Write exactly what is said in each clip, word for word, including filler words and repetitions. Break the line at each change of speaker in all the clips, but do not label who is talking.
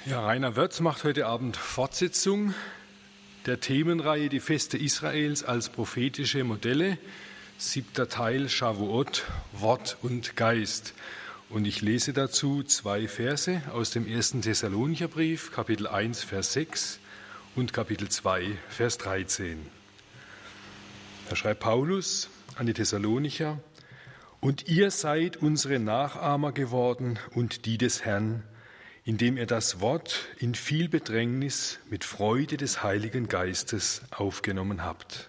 Ja, Rainer Wörz macht heute Abend Fortsetzung der Themenreihe Die Feste Israels als prophetische Modelle. Siebter Teil, Shavuot, Wort und Geist. Und ich lese dazu zwei Verse aus dem ersten Thessalonicher Brief, Kapitel eins, Vers sechs und Kapitel zwei, Vers dreizehn. Da schreibt Paulus an die Thessalonicher: Und ihr seid unsere Nachahmer geworden und die des Herrn, indem ihr das Wort in viel Bedrängnis mit Freude des Heiligen Geistes aufgenommen habt.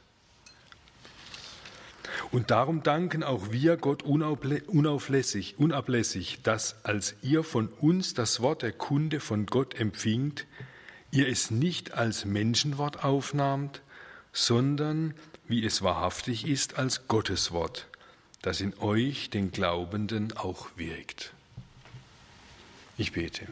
Und darum danken auch wir Gott unauflässig, unablässig, dass, als ihr von uns das Wort der Kunde von Gott empfingt, ihr es nicht als Menschenwort aufnahmt, sondern, wie es wahrhaftig ist, als Gotteswort, das in euch, den Glaubenden, auch wirkt. Ich bete.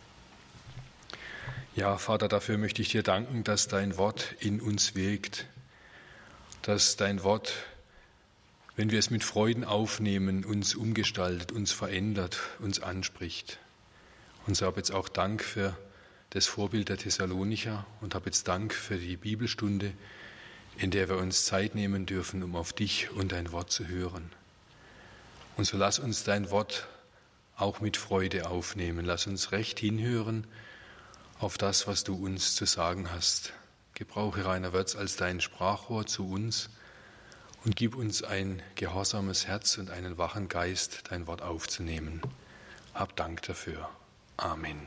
Ja, Vater, dafür möchte ich dir danken, dass dein Wort in uns wirkt, dass dein Wort, wenn wir es mit Freuden aufnehmen, uns umgestaltet, uns verändert, uns anspricht. Und so habe jetzt auch Dank für das Vorbild der Thessalonicher und habe jetzt Dank für die Bibelstunde, in der wir uns Zeit nehmen dürfen, um auf dich und dein Wort zu hören. Und so lass uns dein Wort auch mit Freude aufnehmen. Lass uns recht hinhören auf das, was du uns zu sagen hast. Gebrauche Rainer Wörz als dein Sprachrohr zu uns und gib uns ein gehorsames Herz und einen wachen Geist, dein Wort aufzunehmen. Hab Dank dafür. Amen.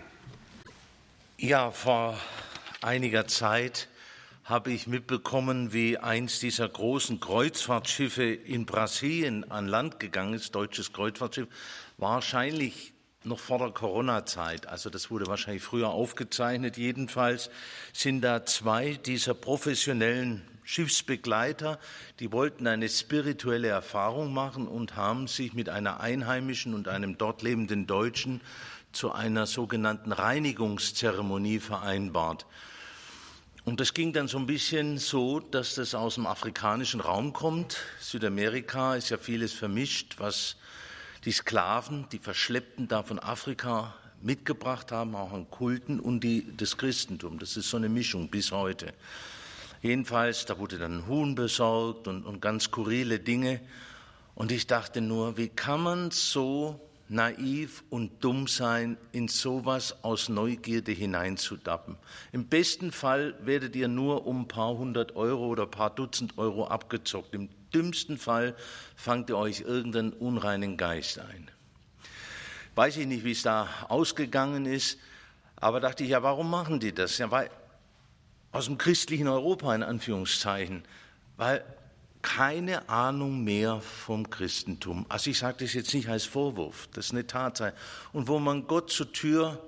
Ja, vor einiger Zeit habe ich mitbekommen, wie eins dieser großen Kreuzfahrtschiffe in Brasilien an Land gegangen ist, deutsches Kreuzfahrtschiff, wahrscheinlich noch vor der Corona-Zeit, also das wurde wahrscheinlich früher aufgezeichnet. Jedenfalls sind da zwei dieser professionellen Schiffsbegleiter, die wollten eine spirituelle Erfahrung machen und haben sich mit einer Einheimischen und einem dort lebenden Deutschen zu einer sogenannten Reinigungszeremonie vereinbart. Und das ging dann so ein bisschen so, dass das aus dem afrikanischen Raum kommt. Südamerika ist ja vieles vermischt, was die Sklaven, die Verschleppten da von Afrika mitgebracht haben, auch an Kulten, und die, das Christentum. Das ist so eine Mischung bis heute. Jedenfalls, da wurde dann ein Huhn besorgt und, und ganz skurrile Dinge. Und ich dachte nur, wie kann man so naiv und dumm sein, in sowas aus Neugierde hineinzudappen. Im besten Fall werdet ihr nur um ein paar hundert Euro oder ein paar Dutzend Euro abgezockt. Im dümmsten Fall fangt ihr euch irgendeinen unreinen Geist ein. Weiß ich nicht, wie es da ausgegangen ist, aber dachte ich, ja, warum machen die das? Ja, weil aus dem christlichen Europa in Anführungszeichen, weil keine Ahnung mehr vom Christentum. Also ich sage das jetzt nicht als Vorwurf, das ist eine Tatsache. Und wo man Gott zur Tür,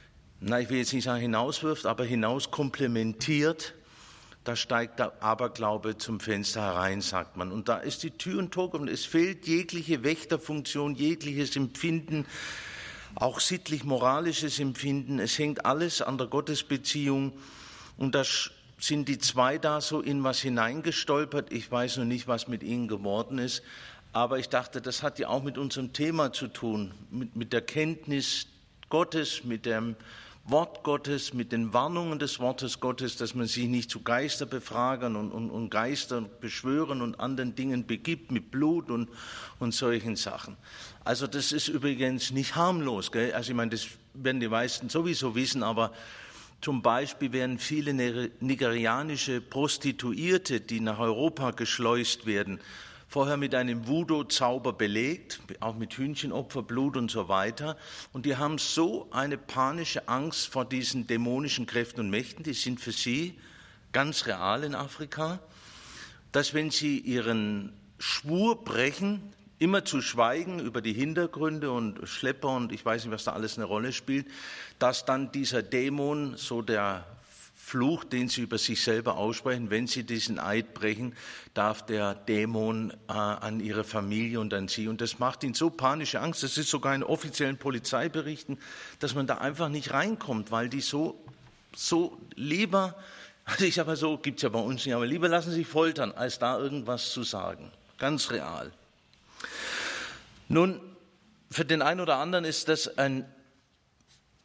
na ich will jetzt nicht sagen hinauswirft, aber hinaus komplementiert, da steigt der Aberglaube zum Fenster herein, sagt man. Und da ist die Tür und Tor geöffnet. Es fehlt jegliche Wächterfunktion, jegliches Empfinden, auch sittlich-moralisches Empfinden. Es hängt alles an der Gottesbeziehung. Und das sind die zwei da so in was hineingestolpert. Ich weiß noch nicht, was mit ihnen geworden ist. Aber ich dachte, das hat ja auch mit unserem Thema zu tun, mit, mit der Kenntnis Gottes, mit dem Wort Gottes, mit den Warnungen des Wortes Gottes, dass man sich nicht zu Geisterbefragern und, und, und Geisterbeschwören und anderen Dingen begibt, mit Blut und, und solchen Sachen. Also das ist übrigens nicht harmlos, gell? Also ich meine, das werden die meisten sowieso wissen, aber zum Beispiel werden viele nigerianische Prostituierte, die nach Europa geschleust werden, vorher mit einem Voodoo-Zauber belegt, auch mit Hühnchenopfer, Blut und so weiter. Und die haben so eine panische Angst vor diesen dämonischen Kräften und Mächten, die sind für sie ganz real in Afrika, dass wenn sie ihren Schwur brechen, immer zu schweigen über die Hintergründe und Schlepper und ich weiß nicht, was da alles eine Rolle spielt, dass dann dieser Dämon, so der Fluch, den sie über sich selber aussprechen, wenn sie diesen Eid brechen, darf der Dämon äh, an ihre Familie und an sie. Und das macht ihnen so panische Angst, das ist sogar in offiziellen Polizeiberichten, dass man da einfach nicht reinkommt, weil die so, so lieber, also ich sag mal so, gibt's ja bei uns nicht, aber lieber lassen sich foltern, als da irgendwas zu sagen. Ganz real. Nun, für den einen oder anderen ist das ein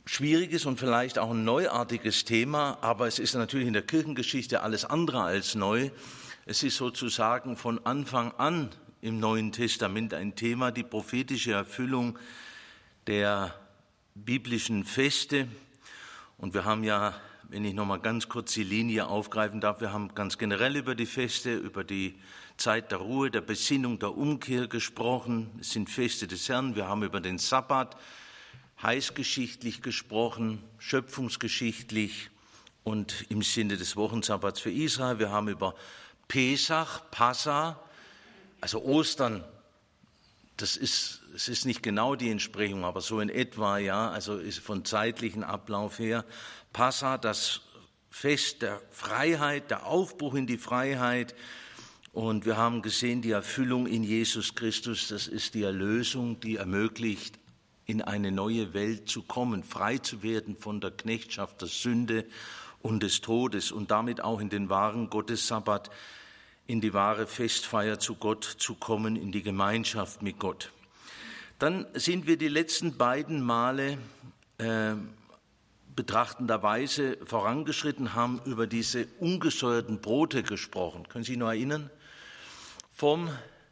schwieriges und vielleicht auch ein neuartiges Thema, aber es ist natürlich in der Kirchengeschichte alles andere als neu. Es ist sozusagen von Anfang an im Neuen Testament ein Thema, die prophetische Erfüllung der biblischen Feste. Und wir haben ja, wenn ich noch mal ganz kurz die Linie aufgreifen darf, wir haben ganz generell über die Feste, über die Zeit der Ruhe, der Besinnung, der Umkehr gesprochen. Es sind Feste des Herrn. Wir haben über den Sabbat heilsgeschichtlich gesprochen, schöpfungsgeschichtlich und im Sinne des Wochensabbats für Israel. Wir haben über Pesach, Passa, also Ostern, das ist, das ist nicht genau die Entsprechung, aber so in etwa, ja, also ist von zeitlichen Ablauf her. Passa, das Fest der Freiheit, der Aufbruch in die Freiheit. Und wir haben gesehen, die Erfüllung in Jesus Christus, das ist die Erlösung, die ermöglicht, in eine neue Welt zu kommen, frei zu werden von der Knechtschaft der Sünde und des Todes und damit auch in den wahren Gottessabbat, in die wahre Festfeier zu Gott zu kommen, in die Gemeinschaft mit Gott. Dann sind wir die letzten beiden Male äh, betrachtenderweise vorangeschritten, haben über diese ungesäuerten Brote gesprochen. Können Sie sich noch erinnern? Vom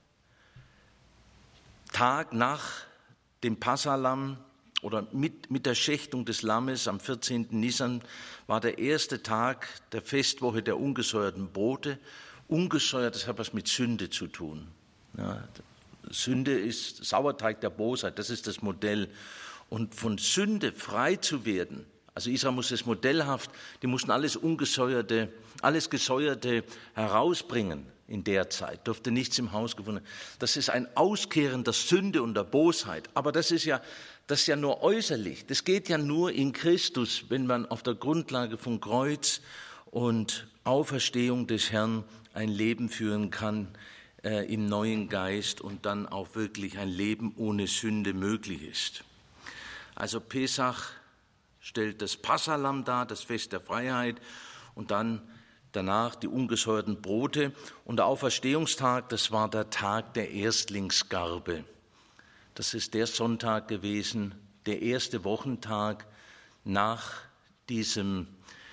Tag nach dem Passalamm oder mit, mit der Schächtung des Lammes am vierzehnten Nisan war der erste Tag der Festwoche der ungesäuerten Brote. Ungesäuert, das hat was mit Sünde zu tun. Ja, Sünde ist Sauerteig der Bosheit, das ist das Modell. Und von Sünde frei zu werden, also Israel muss es modellhaft, die mussten alles Ungesäuerte, alles Gesäuerte herausbringen in der Zeit, durfte nichts im Haus gefunden werden. Das ist ein Auskehren der Sünde und der Bosheit. Aber das ist ja, das ist ja nur äußerlich. Das geht ja nur in Christus, wenn man auf der Grundlage von Kreuz und Auferstehung des Herrn ein Leben führen kann äh, im neuen Geist und dann auch wirklich ein Leben ohne Sünde möglich ist. Also Pesach stellt das Passalamm dar, das Fest der Freiheit, und dann danach die ungesäuerten Brote. Und der Auferstehungstag, das war der Tag der Erstlingsgarbe. Das ist der Sonntag gewesen, der erste Wochentag nach diesem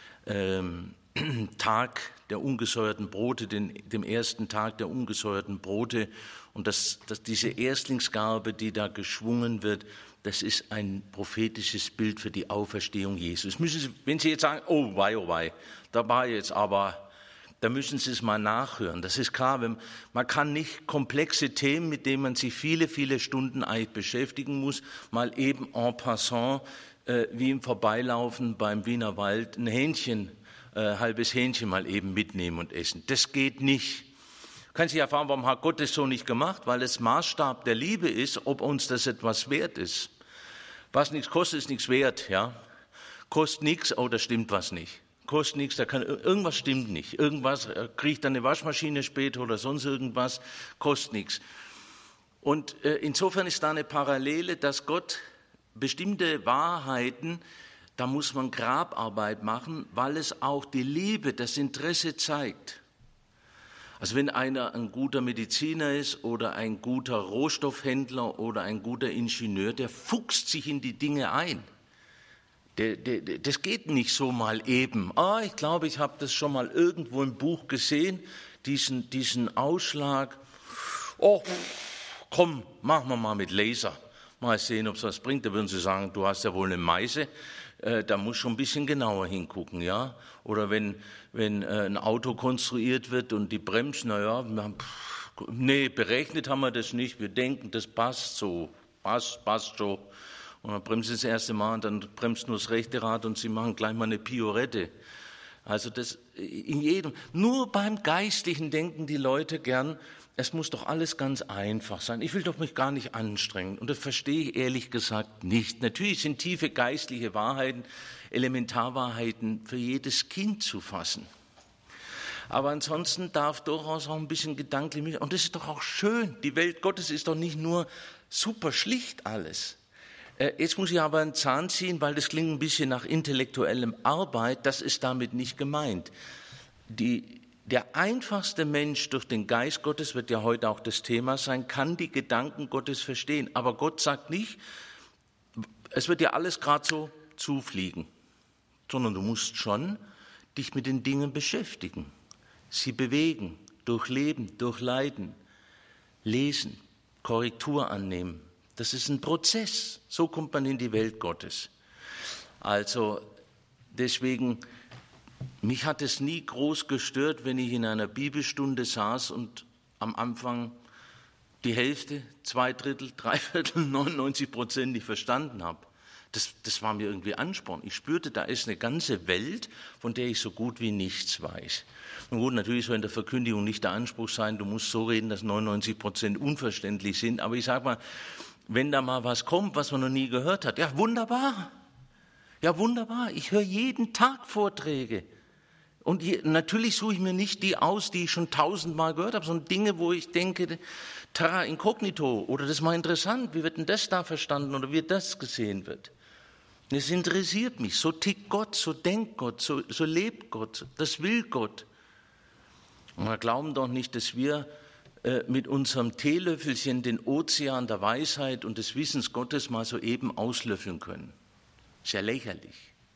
ähm, Tag der ungesäuerten Brote, den, dem ersten Tag der ungesäuerten Brote. Und das, das, diese Erstlingsgarbe, die da geschwungen wird, das ist ein prophetisches Bild für die Auferstehung Jesus. Müssen Sie, wenn Sie jetzt sagen, oh wei, oh wei, da war jetzt aber, da müssen Sie es mal nachhören. Das ist klar, wenn, man kann nicht komplexe Themen, mit denen man sich viele, viele Stunden eigentlich beschäftigen muss, mal eben en passant, äh, wie im Vorbeilaufen beim Wiener Wald, ein Hähnchen, äh, halbes Hähnchen mal eben mitnehmen und essen. Das geht nicht. Kann sich ja fragen, warum hat Gott das so nicht gemacht? Weil es Maßstab der Liebe ist, ob uns das etwas wert ist. Was nichts kostet, ist nichts wert, ja. Kostet nichts, oh, da stimmt was nicht. Kostet nichts, da kann, irgendwas stimmt nicht. Irgendwas, kriegt dann eine Waschmaschine später oder sonst irgendwas, kostet nichts. Und äh, insofern ist da eine Parallele, dass Gott bestimmte Wahrheiten, da muss man Grabarbeit machen, weil es auch die Liebe, das Interesse zeigt. Also wenn einer ein guter Mediziner ist oder ein guter Rohstoffhändler oder ein guter Ingenieur, der fuchst sich in die Dinge ein. Der, der, das geht nicht so mal eben. Ah, ich glaube, ich habe das schon mal irgendwo im Buch gesehen, diesen, diesen Ausschlag. Oh, komm, machen wir mal mit Laser. Mal sehen, ob es was bringt. Da würden Sie sagen, du hast ja wohl eine Meise. Äh, da muss schon ein bisschen genauer hingucken, ja. Oder wenn, wenn äh, ein Auto konstruiert wird und die Bremsen, naja, nee, berechnet haben wir das nicht. Wir denken, das passt so, passt, passt so. Und dann bremsen Sie das erste Mal und dann bremst nur das rechte Rad und Sie machen gleich mal eine Piorette. Also das in jedem, nur beim geistlichen denken die Leute gern, es muss doch alles ganz einfach sein. Ich will doch mich gar nicht anstrengen. Und das verstehe ich ehrlich gesagt nicht. Natürlich sind tiefe geistliche Wahrheiten, Elementarwahrheiten für jedes Kind zu fassen. Aber ansonsten darf durchaus auch ein bisschen gedanklich mit. Und das ist doch auch schön. Die Welt Gottes ist doch nicht nur super schlicht alles. Jetzt muss ich aber einen Zahn ziehen, weil das klingt ein bisschen nach intellektuellem Arbeit. Das ist damit nicht gemeint. Die, der einfachste Mensch durch den Geist Gottes, wird ja heute auch das Thema sein, kann die Gedanken Gottes verstehen. Aber Gott sagt nicht, es wird ja alles gerade so zufliegen, sondern du musst schon dich mit den Dingen beschäftigen, sie bewegen, durchleben, durchleiden, lesen, Korrektur annehmen. Das ist ein Prozess. So kommt man in die Welt Gottes. Also deswegen, mich hat es nie groß gestört, wenn ich in einer Bibelstunde saß und am Anfang die Hälfte, zwei Drittel, drei Viertel, neunundneunzig Prozent nicht verstanden habe. Das, das war mir irgendwie Ansporn. Ich spürte, da ist eine ganze Welt, von der ich so gut wie nichts weiß. Und gut, natürlich soll in der Verkündigung nicht der Anspruch sein, du musst so reden, dass neunundneunzig Prozent unverständlich sind. Aber ich sage mal, wenn da mal was kommt, was man noch nie gehört hat, ja wunderbar, ja wunderbar. Ich höre jeden Tag Vorträge. Und hier, natürlich suche ich mir nicht die aus, die ich schon tausendmal gehört habe, sondern Dinge, wo ich denke, terra incognito, oder das ist mal interessant, wie wird denn das da verstanden oder wie das gesehen wird. Es interessiert mich, so tickt Gott, so denkt Gott, so, so lebt Gott, das will Gott. Und wir glauben doch nicht, dass wir äh, mit unserem Teelöffelchen den Ozean der Weisheit und des Wissens Gottes mal so eben auslöffeln können. Ist ja lächerlich.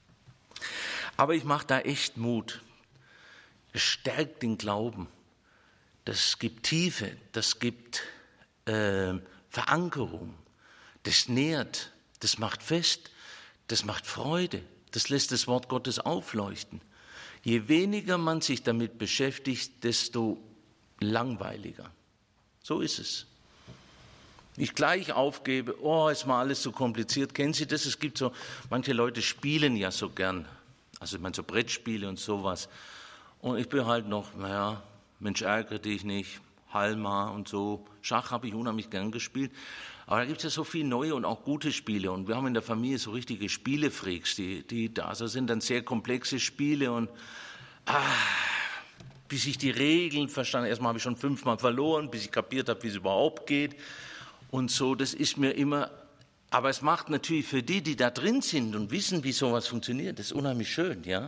Aber ich mache da echt Mut. Es stärkt den Glauben. Das gibt Tiefe, das gibt äh, Verankerung. Das nährt, das macht fest, das macht Freude. Das lässt das Wort Gottes aufleuchten. Je weniger man sich damit beschäftigt, desto langweiliger. So ist es. Ich gleich aufgebe, oh, ist mal alles so kompliziert. Kennen Sie das? Es gibt so, manche Leute spielen ja so gern. Also ich meine so Brettspiele und sowas. Und ich bin halt noch, naja, Mensch, ärgere dich nicht, Halma und so. Schach habe ich unheimlich gern gespielt. Aber da gibt es ja so viele neue und auch gute Spiele. Und wir haben in der Familie so richtige Spielefreaks, die, die da also sind dann sehr komplexe Spiele. Und ah, bis ich die Regeln verstanden, erstmal habe ich schon fünfmal verloren, bis ich kapiert habe, wie es überhaupt geht. Und so, das ist mir immer, aber es macht natürlich für die, die da drin sind und wissen, wie sowas funktioniert, das ist unheimlich schön, ja.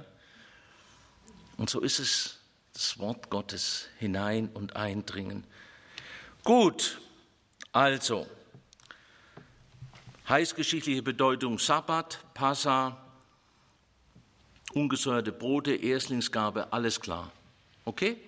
Und so ist es, das Wort Gottes hinein und eindringen. Gut, also, heilsgeschichtliche Bedeutung Sabbat, Passa, ungesäuerte Brote, Erstlingsgabe, alles klar. Okay?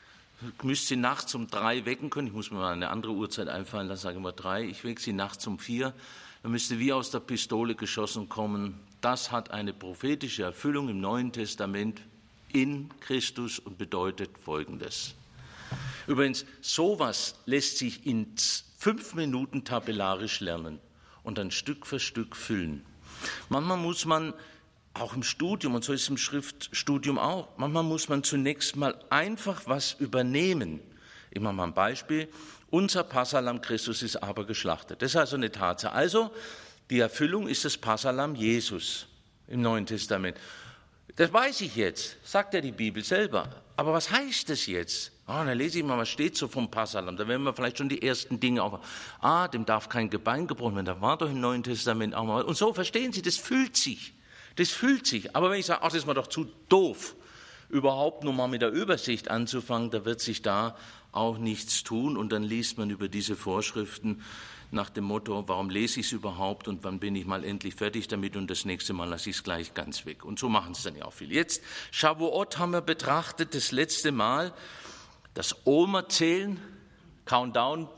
Ich müsste Sie nachts um drei wecken können. Ich muss mir mal eine andere Uhrzeit einfallen lassen, sage ich mal drei. Ich wecke Sie nachts um vier. Dann müsste wie aus der Pistole geschossen kommen. Das hat eine prophetische Erfüllung im Neuen Testament in Christus und bedeutet Folgendes. Übrigens, sowas lässt sich in fünf Minuten tabellarisch lernen und dann Stück für Stück füllen. Manchmal muss man, auch im Studium, und so ist es im Schriftstudium auch, manchmal muss man zunächst mal einfach was übernehmen. Ich mache mal ein Beispiel. Unser Passahlamm Christus ist aber geschlachtet. Das ist also eine Tatsache. Also, die Erfüllung ist das Passahlamm Jesus im Neuen Testament. Das weiß ich jetzt, sagt ja die Bibel selber. Aber was heißt das jetzt? Ah, dann lese ich mal, was steht so vom Passahlamm. Da werden wir vielleicht schon die ersten Dinge auf. Ah, dem darf kein Gebein gebrochen werden. Da war doch im Neuen Testament auch mal. Und so verstehen Sie, das fühlt sich. Das fühlt sich. Aber wenn ich sage, ach, das ist mir doch zu doof, überhaupt nur mal mit der Übersicht anzufangen, da wird sich da auch nichts tun. Und dann liest man über diese Vorschriften nach dem Motto, warum lese ich es überhaupt und wann bin ich mal endlich fertig damit und das nächste Mal lasse ich es gleich ganz weg. Und so machen es dann ja auch viele. Jetzt, Shavuot haben wir betrachtet, das letzte Mal, das Omer-Zählen, Countdown,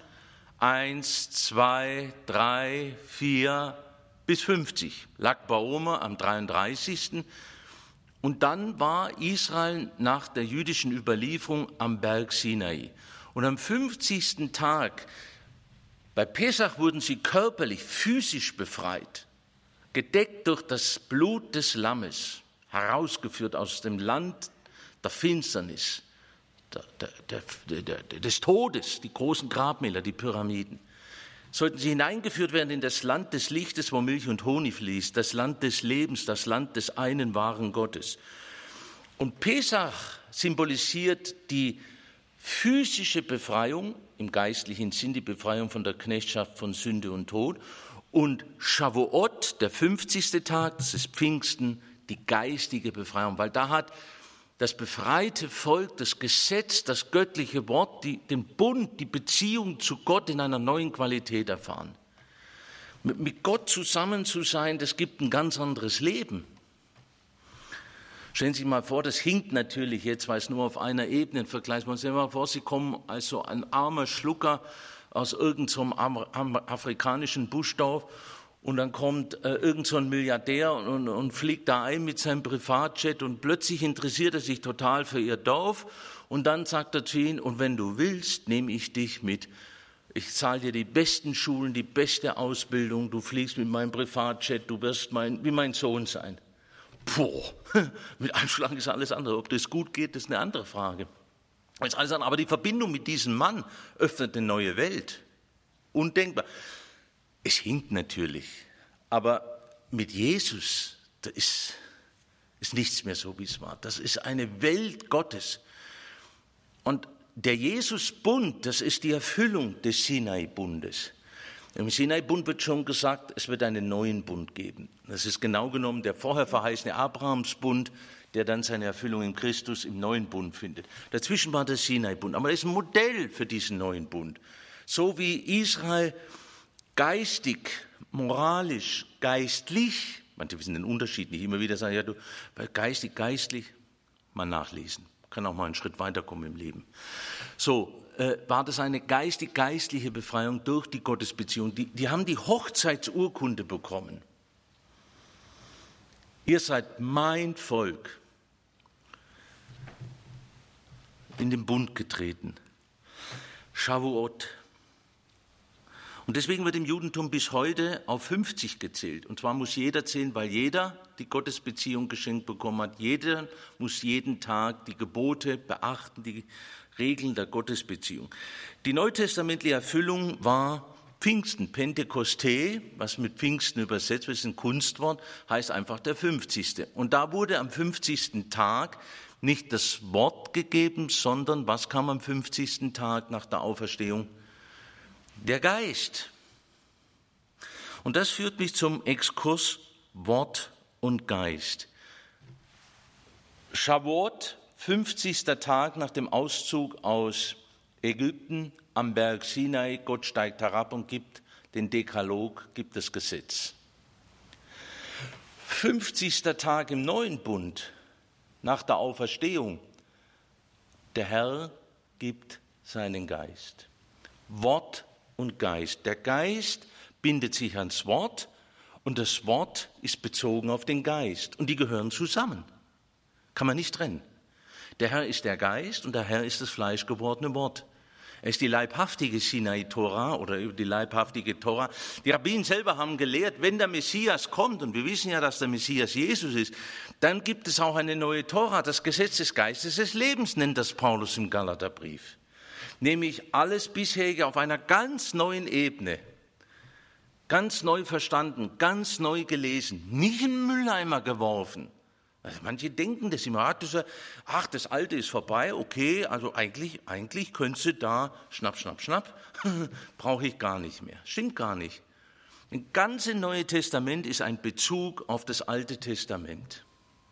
eins, zwei, drei, vier bis fünfzig. Lag bei Omer am dreiunddreißigsten Und dann war Israel nach der jüdischen Überlieferung am Berg Sinai. Und am fünfzigsten Tag, bei Pesach, wurden sie körperlich, physisch befreit, gedeckt durch das Blut des Lammes, herausgeführt aus dem Land der Finsternis, der, der, der, der, des Todes, die großen Grabmäler, die Pyramiden. Sollten sie hineingeführt werden in das Land des Lichtes, wo Milch und Honig fließt, das Land des Lebens, das Land des einen wahren Gottes. Und Pesach symbolisiert die physische Befreiung, im geistlichen Sinn die Befreiung von der Knechtschaft von Sünde und Tod. Und Shavuot, der fünfzigste Tag, das ist Pfingsten, die geistige Befreiung, weil da hat das befreite Volk, das Gesetz, das göttliche Wort, die, den Bund, die Beziehung zu Gott in einer neuen Qualität erfahren. Mit Gott zusammen zu sein, das gibt ein ganz anderes Leben. Stellen Sie sich mal vor, das hinkt natürlich jetzt, weil es nur auf einer Ebene vergleicht. Stellen Sie sich mal vor, Sie kommen als so ein armer Schlucker aus irgendeinem afrikanischen Buschdorf und dann kommt äh, irgend so ein Milliardär und, und, und fliegt da ein mit seinem Privatjet und plötzlich interessiert er sich total für Ihr Dorf und dann sagt er zu Ihnen, und wenn du willst, nehme ich dich mit. Ich zahle dir die besten Schulen, die beste Ausbildung, du fliegst mit meinem Privatjet, du wirst mein, wie mein Sohn sein. Puh, mit einem Schlag ist alles andere. Ob das gut geht, ist eine andere Frage. Ist alles andere. Aber die Verbindung mit diesem Mann öffnet eine neue Welt. Undenkbar. Es hinkt natürlich, aber mit Jesus, da ist, ist nichts mehr so, wie es war. Das ist eine Welt Gottes. Und der Jesus-Bund, das ist die Erfüllung des Sinai-Bundes. Im Sinai-Bund wird schon gesagt, es wird einen neuen Bund geben. Das ist genau genommen der vorher verheißene Abrahams-Bund, der dann seine Erfüllung in Christus im neuen Bund findet. Dazwischen war der Sinai-Bund, aber er ist ein Modell für diesen neuen Bund. So wie Israel geistig, moralisch, geistlich, manche wissen den Unterschied nicht, immer wieder sagen, ja, du, geistig, geistlich, mal nachlesen. Kann auch mal einen Schritt weiterkommen im Leben. So, äh, war das eine geistig-geistliche Befreiung durch die Gottesbeziehung. Die, die haben die Hochzeitsurkunde bekommen. Ihr seid mein Volk, in den Bund getreten. Shavuot. Und deswegen wird im Judentum bis heute auf fünfzig gezählt. Und zwar muss jeder zählen, weil jeder die Gottesbeziehung geschenkt bekommen hat. Jeder muss jeden Tag die Gebote beachten, die Regeln der Gottesbeziehung. Die neutestamentliche Erfüllung war Pfingsten, Pentekoste, was mit Pfingsten übersetzt wird, ist ein Kunstwort, heißt einfach der fünfzigste. Und da wurde am fünfzigsten Tag nicht das Wort gegeben, sondern was kam am fünfzigsten Tag nach der Auferstehung? Der Geist. Und das führt mich zum Exkurs Wort und Geist. Shavuot, fünfzigster Tag nach dem Auszug aus Ägypten am Berg Sinai. Gott steigt herab und gibt den Dekalog, gibt das Gesetz. fünfzigster Tag im neuen Bund nach der Auferstehung. Der Herr gibt seinen Geist. Wort und Geist. Der Geist bindet sich ans Wort und das Wort ist bezogen auf den Geist. Und die gehören zusammen. Kann man nicht trennen. Der Herr ist der Geist und der Herr ist das fleischgewordene Wort. Er ist die leibhaftige Sinai-Tora oder die leibhaftige Tora. Die Rabbinen selber haben gelehrt, wenn der Messias kommt, und wir wissen ja, dass der Messias Jesus ist, dann gibt es auch eine neue Tora, das Gesetz des Geistes des Lebens, nennt das Paulus im Galaterbrief. Nämlich alles bisherige auf einer ganz neuen Ebene, ganz neu verstanden, ganz neu gelesen, nicht in den Mülleimer geworfen. Also manche denken das immer, ach das, ach, das Alte ist vorbei, okay, also eigentlich, eigentlich könntest du da, schnapp, schnapp, schnapp, brauche ich gar nicht mehr. Stimmt gar nicht. Das ganze Neue Testament ist ein Bezug auf das Alte Testament.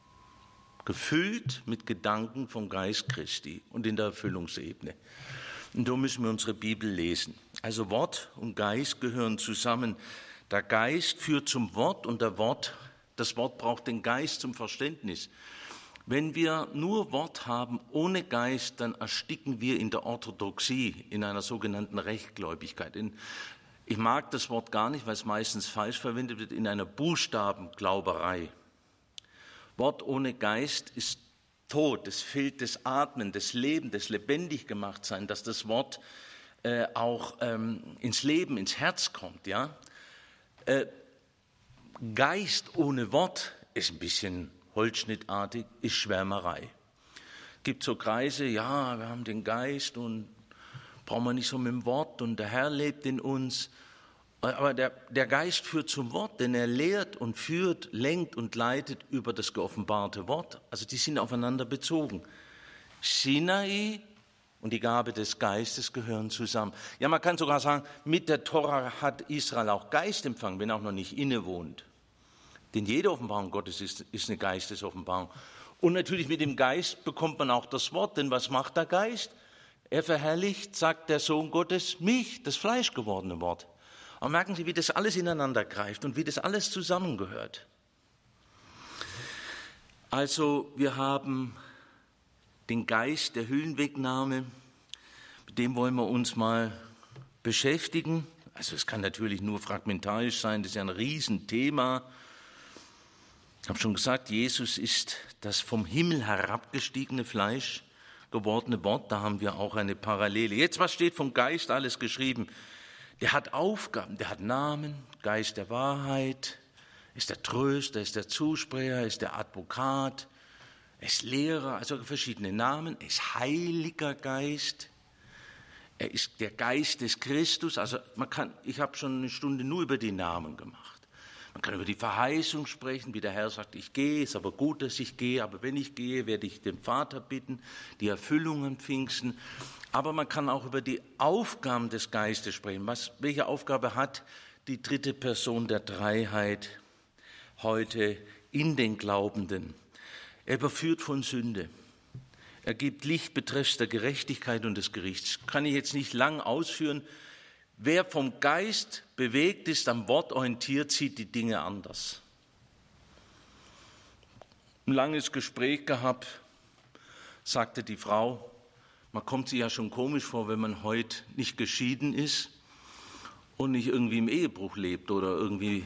Gefüllt mit Gedanken vom Geist Christi und in der Erfüllungsebene. Und so müssen wir unsere Bibel lesen. Also Wort und Geist gehören zusammen. Der Geist führt zum Wort und der Wort, das Wort braucht den Geist zum Verständnis. Wenn wir nur Wort haben ohne Geist, dann ersticken wir in der Orthodoxie, in einer sogenannten Rechtgläubigkeit. In, ich mag das Wort gar nicht, weil es meistens falsch verwendet wird, in einer Buchstabenglauberei. Wort ohne Geist ist Tod, es fehlt das Atmen, das Leben, das Lebendiggemachtsein, dass das Wort äh, auch ähm, ins Leben, ins Herz kommt. Ja? Äh, Geist ohne Wort ist ein bisschen holzschnittartig, ist Schwärmerei. Es gibt so Kreise, ja, wir haben den Geist und brauchen wir nicht so mit dem Wort und der Herr lebt in uns. Aber der, der Geist führt zum Wort, denn er lehrt und führt, lenkt und leitet über das geoffenbarte Wort. Also die sind aufeinander bezogen. Sinai und die Gabe des Geistes gehören zusammen. Ja, man kann sogar sagen, mit der Tora hat Israel auch Geist empfangen, wenn auch noch nicht innewohnt. Denn jede Offenbarung Gottes ist, ist eine Geistesoffenbarung. Und natürlich mit dem Geist bekommt man auch das Wort, denn was macht der Geist? Er verherrlicht, sagt der Sohn Gottes, mich, das fleischgewordene Wort. Aber merken Sie, wie das alles ineinander greift und wie das alles zusammengehört. Also wir haben den Geist der Hüllenwegnahme, mit dem wollen wir uns mal beschäftigen. Also es kann natürlich nur fragmentarisch sein, das ist ja ein Riesenthema. Ich habe schon gesagt, Jesus ist das vom Himmel herabgestiegene Fleisch gewordene Wort, da haben wir auch eine Parallele. Jetzt, was steht vom Geist alles geschrieben? Der hat Aufgaben, der hat Namen, Geist der Wahrheit, ist der Tröster, ist der Zusprecher, ist der Advokat, er ist Lehrer, also verschiedene Namen, er ist Heiliger Geist, er ist der Geist des Christus, also man kann, ich habe schon eine Stunde nur über die Namen gemacht. Man kann über die Verheißung sprechen, wie der Herr sagt, ich gehe, ist aber gut, dass ich gehe, aber wenn ich gehe, werde ich den Vater bitten, die Erfüllung am Pfingsten. Aber man kann auch über die Aufgaben des Geistes sprechen. Was, welche Aufgabe hat die dritte Person der Dreiheit heute in den Glaubenden? Er überführt von Sünde. Er gibt Licht betreffs der Gerechtigkeit und des Gerichts. Kann ich jetzt nicht lang ausführen. Wer vom Geist bewegt ist, am Wort orientiert, sieht die Dinge anders. Ein langes Gespräch gehabt, sagte die Frau, man kommt sich ja schon komisch vor, wenn man heute nicht geschieden ist und nicht irgendwie im Ehebruch lebt oder irgendwie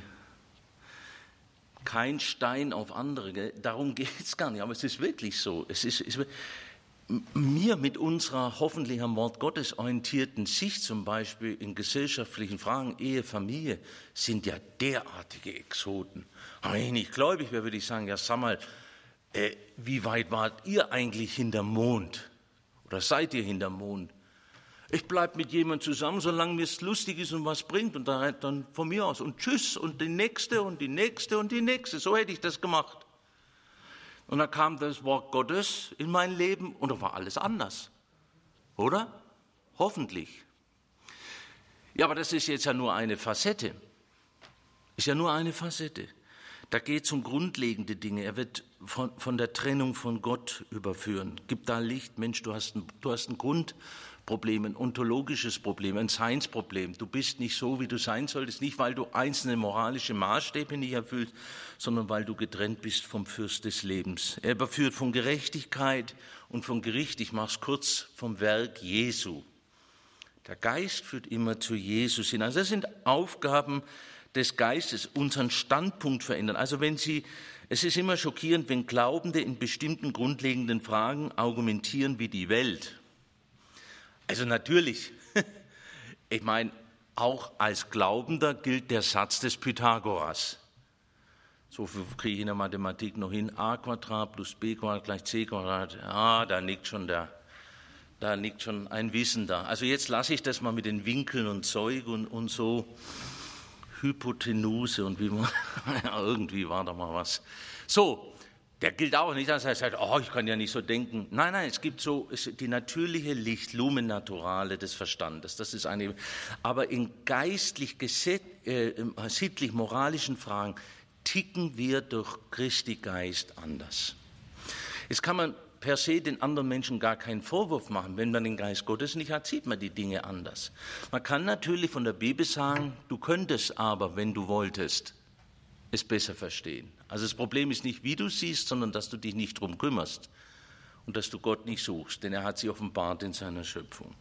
kein Stein auf andere. Darum geht es gar nicht, aber es ist wirklich so. Es ist, es, mir mit unserer hoffentlich am Wort Gottes orientierten Sicht zum Beispiel in gesellschaftlichen Fragen, Ehe, Familie, sind ja derartige Exoten. Aber wenn ich nicht gläubig wäre, würde ich sagen, ja sag mal, äh, wie weit wart ihr eigentlich hinterm Mond? Oder seid ihr hinterm Mond? Ich bleibe mit jemandem zusammen, solange mir es lustig ist und was bringt und dann, dann von mir aus und tschüss und die nächste und die nächste und die nächste. So hätte ich das gemacht. Und dann kam das Wort Gottes in mein Leben und da war alles anders. Oder? Hoffentlich. Ja, aber das ist jetzt ja nur eine Facette. Ist ja nur eine Facette. Da geht es um grundlegende Dinge. Er wird von, von der Trennung von Gott überführen. Gib da Licht, Mensch, du hast ein, du hast ein Grundproblem, ein ontologisches Problem, ein Seinsproblem. Du bist nicht so, wie du sein solltest, nicht weil du einzelne moralische Maßstäbe nicht erfüllst, sondern weil du getrennt bist vom Fürst des Lebens. Er überführt von Gerechtigkeit und von Gericht, ich mache es kurz, vom Werk Jesu. Der Geist führt immer zu Jesus hin. Also das sind Aufgaben des Geistes, unseren Standpunkt verändern. Also wenn Sie, es ist immer schockierend, wenn Glaubende in bestimmten grundlegenden Fragen argumentieren wie die Welt. Also natürlich, ich meine, auch als Glaubender gilt der Satz des Pythagoras. So viel kriege ich in der Mathematik noch hin. A Quadrat plus B Quadrat gleich C Quadrat. Ah, da nickt schon der, da nickt schon ein Wissen da. Also jetzt lasse ich das mal mit den Winkeln und Zeug und, und so. Hypotenuse und wie man, ja, irgendwie war da mal was. So, der gilt auch nicht, dass er sagt, oh, ich kann ja nicht so denken. Nein, nein, es gibt so es, die natürliche Licht, Lumen Naturale des Verstandes. Das ist eine, aber in geistlich, äh, sittlich-moralischen Fragen ticken wir durch Christi Geist anders. Jetzt kann man per se den anderen Menschen gar keinen Vorwurf machen. Wenn man den Geist Gottes nicht hat, sieht man die Dinge anders. Man kann natürlich von der Bibel sagen, du könntest aber, wenn du wolltest, es besser verstehen. Also das Problem ist nicht, wie du siehst, sondern dass du dich nicht drum kümmerst und dass du Gott nicht suchst, denn er hat sich offenbart in seiner Schöpfung.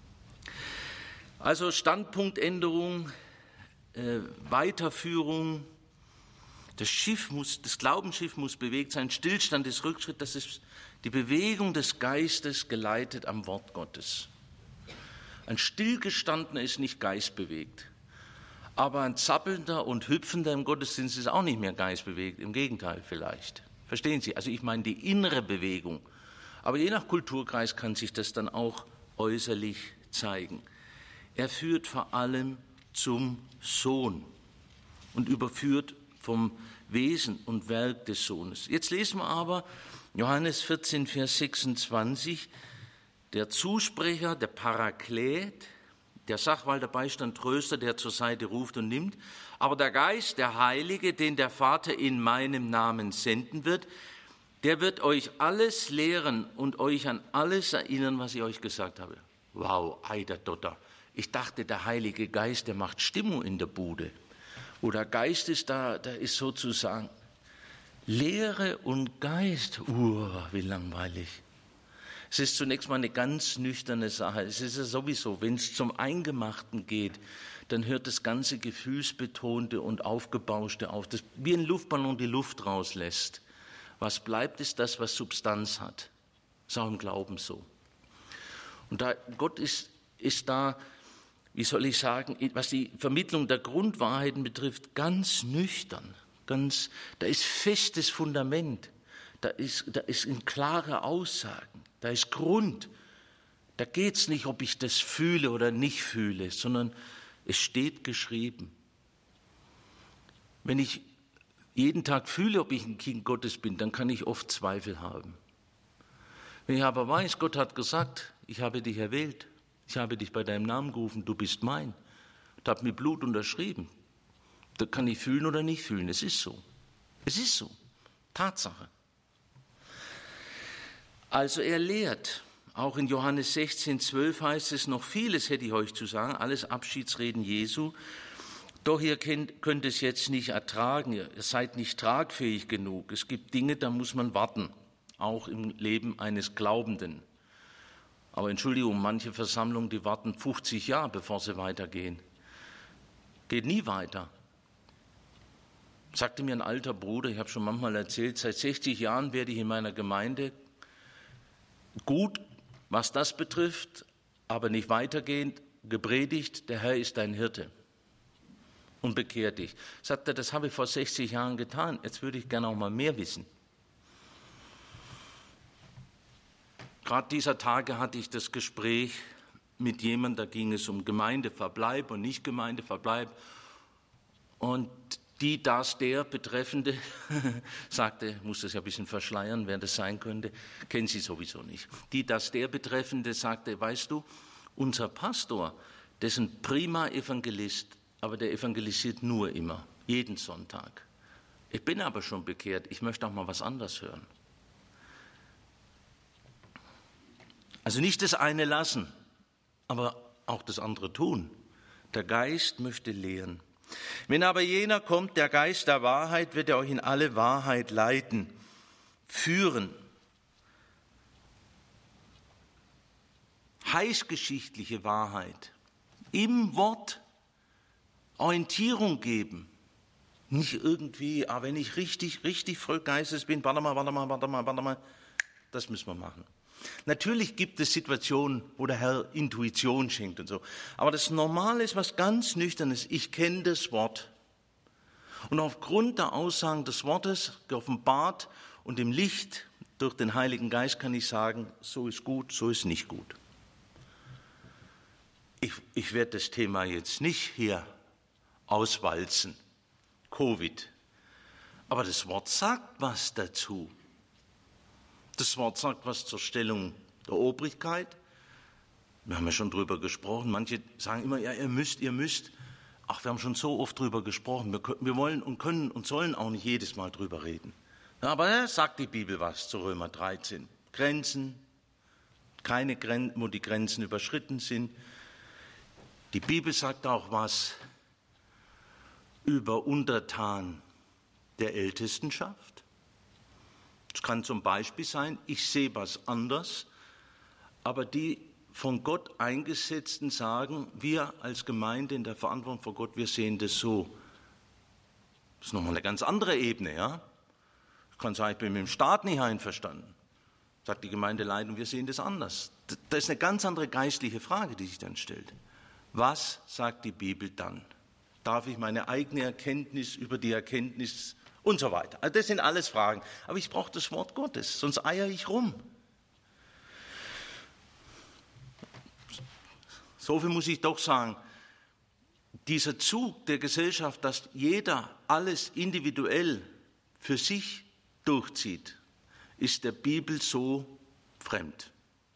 Also Standpunktänderung, äh, Weiterführung, das Schiff muss, das Glaubensschiff muss bewegt sein, Stillstand ist Rückschritt, das ist die Bewegung des Geistes geleitet am Wort Gottes. Ein Stillgestandener ist nicht geistbewegt, aber ein zappelnder und hüpfender im Gottesdienst ist auch nicht mehr geistbewegt, im Gegenteil vielleicht. Verstehen Sie? Also ich meine die innere Bewegung, aber je nach Kulturkreis kann sich das dann auch äußerlich zeigen. Er führt vor allem zum Sohn und überführt vom Wesen und Werk des Sohnes. Jetzt lesen wir aber Johannes vierzehn, Vers sechsundzwanzig, der Zusprecher, der Paraklet, der Sachwalter, Beistand, Tröster, der zur Seite ruft und nimmt, aber der Geist, der Heilige, den der Vater in meinem Namen senden wird, der wird euch alles lehren und euch an alles erinnern, was ich euch gesagt habe. Wow, Eiderdotter. Ich dachte, der Heilige Geist, der macht Stimmung in der Bude. Wo der Geist ist, da, da ist sozusagen Lehre und Geist. Uh, wie langweilig. Es ist zunächst mal eine ganz nüchterne Sache. Es ist ja sowieso, wenn es zum Eingemachten geht, dann hört das ganze Gefühlsbetonte und Aufgebauschte auf. Das, wie ein Luftballon die Luft rauslässt. Was bleibt, ist das, was Substanz hat. Das ist auch im Glauben so. Und da, Gott ist, ist da, wie soll ich sagen, was die Vermittlung der Grundwahrheiten betrifft, ganz nüchtern. Ganz, da ist festes Fundament. Da ist, da ist in klare Aussagen. Da ist Grund. Da geht es nicht, ob ich das fühle oder nicht fühle, sondern es steht geschrieben. Wenn ich jeden Tag fühle, ob ich ein Kind Gottes bin, dann kann ich oft Zweifel haben. Wenn ich aber weiß, Gott hat gesagt, ich habe dich erwählt, ich habe dich bei deinem Namen gerufen, du bist mein, und habe mit Blut unterschrieben, da kann ich fühlen oder nicht fühlen. Es ist so. Es ist so. Tatsache. Also er lehrt. Auch in Johannes sechzehn, zwölf heißt es, noch vieles hätte ich euch zu sagen, alles Abschiedsreden Jesu. Doch ihr könnt, könnt es jetzt nicht ertragen, ihr seid nicht tragfähig genug. Es gibt Dinge, da muss man warten, auch im Leben eines Glaubenden. Aber Entschuldigung, manche Versammlungen, die warten fünfzig Jahre, bevor sie weitergehen. Geht nie weiter. Sagte mir ein alter Bruder, ich habe schon manchmal erzählt, seit sechzig Jahren werde ich in meiner Gemeinde gut, was das betrifft, aber nicht weitergehend gepredigt, der Herr ist dein Hirte und bekehr dich. Sagt er, das habe ich vor sechzig Jahren getan, jetzt würde ich gerne auch mal mehr wissen. Gerade dieser Tage hatte ich das Gespräch mit jemandem, da ging es um Gemeindeverbleib und Nicht-Gemeindeverbleib. Und die, das, der Betreffende sagte, ich muss das ja ein bisschen verschleiern, wer das sein könnte, kennen Sie sowieso nicht. Die, das, der Betreffende sagte, weißt du, unser Pastor, der ist ein prima Evangelist, aber der evangelisiert nur immer, jeden Sonntag. Ich bin aber schon bekehrt, ich möchte auch mal was anderes hören. Also nicht das eine lassen, aber auch das andere tun. Der Geist möchte lehren. Wenn aber jener kommt, der Geist der Wahrheit, wird er euch in alle Wahrheit leiten, führen. Heilsgeschichtliche Wahrheit. Im Wort Orientierung geben. Nicht irgendwie, aber wenn ich richtig, richtig voll Geistes bin, warte mal, warte mal, warte mal, warte mal, das müssen wir machen. Natürlich gibt es Situationen, wo der Herr Intuition schenkt und so. Aber das Normale ist was ganz Nüchternes. Ich kenne das Wort. Und aufgrund der Aussagen des Wortes, geoffenbart und im Licht durch den Heiligen Geist, kann ich sagen, so ist gut, so ist nicht gut. Ich, ich werde das Thema jetzt nicht hier auswalzen. Covid. Aber das Wort sagt was dazu. Das Wort sagt was zur Stellung der Obrigkeit. Wir haben ja schon drüber gesprochen. Manche sagen immer, ja, ihr müsst, ihr müsst. Ach, wir haben schon so oft drüber gesprochen. Wir, wir wollen und können und sollen auch nicht jedes Mal drüber reden. Ja, aber ja, sagt die Bibel was zu Römer dreizehn. Grenzen, keine Grenzen, wo die Grenzen überschritten sind. Die Bibel sagt auch was über Untertan der Ältestenschaft. Es kann zum Beispiel sein, ich sehe was anders, aber die von Gott Eingesetzten sagen, wir als Gemeinde in der Verantwortung vor Gott, wir sehen das so. Das ist nochmal eine ganz andere Ebene, ja. Ich kann sagen, ich bin mit dem Staat nicht einverstanden. Sagt die Gemeindeleitung, wir sehen das anders. Das ist eine ganz andere geistliche Frage, die sich dann stellt. Was sagt die Bibel dann? Darf ich meine eigene Erkenntnis über die Erkenntnis und so weiter. Also das sind alles Fragen. Aber ich brauche das Wort Gottes, sonst eier ich rum. So viel muss ich doch sagen. Dieser Zug der Gesellschaft, dass jeder alles individuell für sich durchzieht, ist der Bibel so fremd.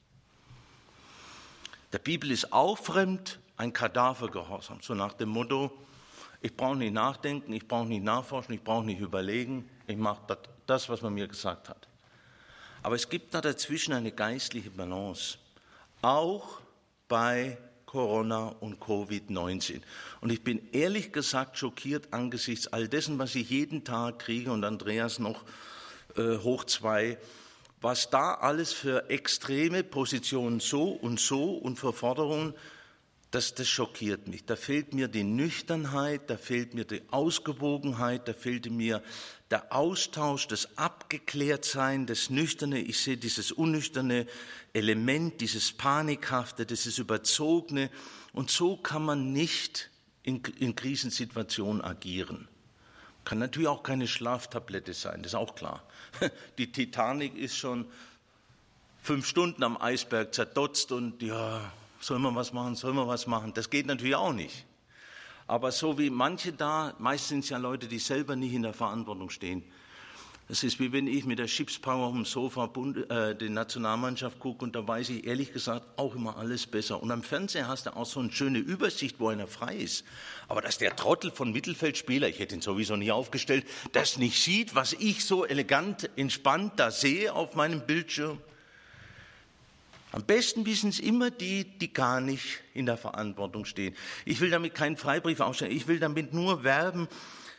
Der Bibel ist auch fremd ein Kadavergehorsam, so nach dem Motto, ich brauche nicht nachdenken, ich brauche nicht nachforschen, ich brauche nicht überlegen, ich mache das, das, was man mir gesagt hat. Aber es gibt da dazwischen eine geistliche Balance, auch bei Corona und Covid neunzehn. Und ich bin ehrlich gesagt schockiert angesichts all dessen, was ich jeden Tag kriege und Andreas noch äh, hoch zwei, was da alles für extreme Positionen so und so und für Forderungen, das, das schockiert mich. Da fehlt mir die Nüchternheit, da fehlt mir die Ausgewogenheit, da fehlte mir der Austausch, das Abgeklärtsein, das Nüchterne. Ich sehe dieses unnüchterne Element, dieses Panikhafte, dieses Überzogene. Und so kann man nicht in, in Krisensituationen agieren. Kann natürlich auch keine Schlaftablette sein, das ist auch klar. Die Titanic ist schon fünf Stunden am Eisberg zerdotzt und ja, soll man was machen, soll man was machen. Das geht natürlich auch nicht. Aber so wie manche da, meist sind es ja Leute, die selber nicht in der Verantwortung stehen. Das ist wie wenn ich mit der Chipspower auf dem Sofa Bund, äh, die Nationalmannschaft gucke und da weiß ich ehrlich gesagt auch immer alles besser. Und am Fernseher hast du auch so eine schöne Übersicht, wo einer frei ist. Aber dass der Trottel von Mittelfeldspieler, ich hätte ihn sowieso nie aufgestellt, das nicht sieht, was ich so elegant, entspannt da sehe auf meinem Bildschirm. Am besten wissen es immer die, die gar nicht in der Verantwortung stehen. Ich will damit keinen Freibrief ausstellen, ich will damit nur werben,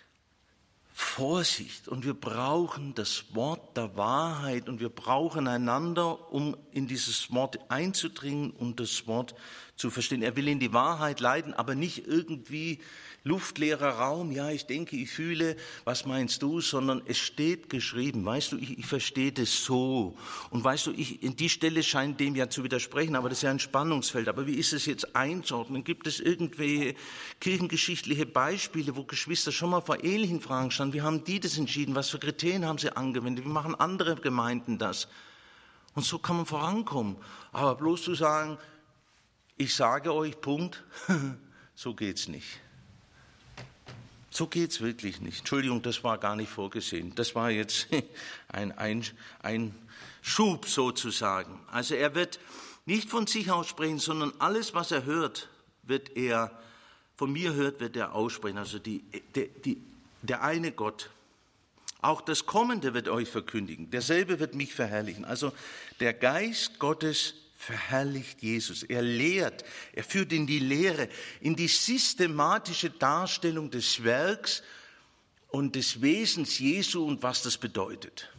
Vorsicht, und wir brauchen das Wort der Wahrheit und wir brauchen einander, um in dieses Wort einzudringen und das Wort zu verstehen. Er will in die Wahrheit leiten, aber nicht irgendwie luftleerer Raum, ja, ich denke, ich fühle, was meinst du, sondern es steht geschrieben, weißt du, ich, ich verstehe das so. Und weißt du, ich, in die Stelle scheint dem ja zu widersprechen, aber das ist ja ein Spannungsfeld. Aber wie ist es jetzt einzuordnen? Gibt es irgendwelche kirchengeschichtliche Beispiele, wo Geschwister schon mal vor ähnlichen Fragen standen? Wie haben die das entschieden? Was für Kriterien haben sie angewendet? Wie machen andere Gemeinden das? Und so kann man vorankommen. Aber bloß zu sagen, ich sage euch, Punkt, so geht's nicht. So geht's wirklich nicht. Entschuldigung, das war gar nicht vorgesehen. Das war jetzt ein, ein, ein Schub sozusagen. Also er wird nicht von sich aus sprechen, sondern alles, was er hört, wird er, von mir hört, wird er aussprechen. Also die, die, die, der eine Gott. Auch das Kommende wird euch verkündigen. Derselbe wird mich verherrlichen. Also der Geist Gottes verherrlicht Jesus. Er lehrt, er führt in die Lehre, in die systematische Darstellung des Werks und des Wesens Jesu und was das bedeutet.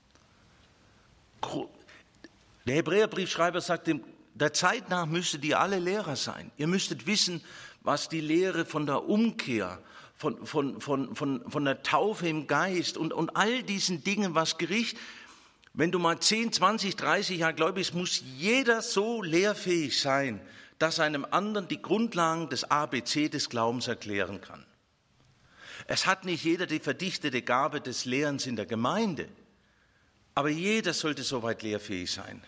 Der Hebräerbriefschreiber sagt, der Zeit nach müsstet ihr alle Lehrer sein. Ihr müsstet wissen, was die Lehre von der Umkehr, von, von, von, von, von der Taufe im Geist und, und all diesen Dingen, was Gericht. Wenn du mal zehn, zwanzig, dreißig Jahre gläubig bist, muss jeder so lehrfähig sein, dass er einem anderen die Grundlagen des A B C des Glaubens erklären kann. Es hat nicht jeder die verdichtete Gabe des Lehrens in der Gemeinde, aber jeder sollte soweit lehrfähig sein.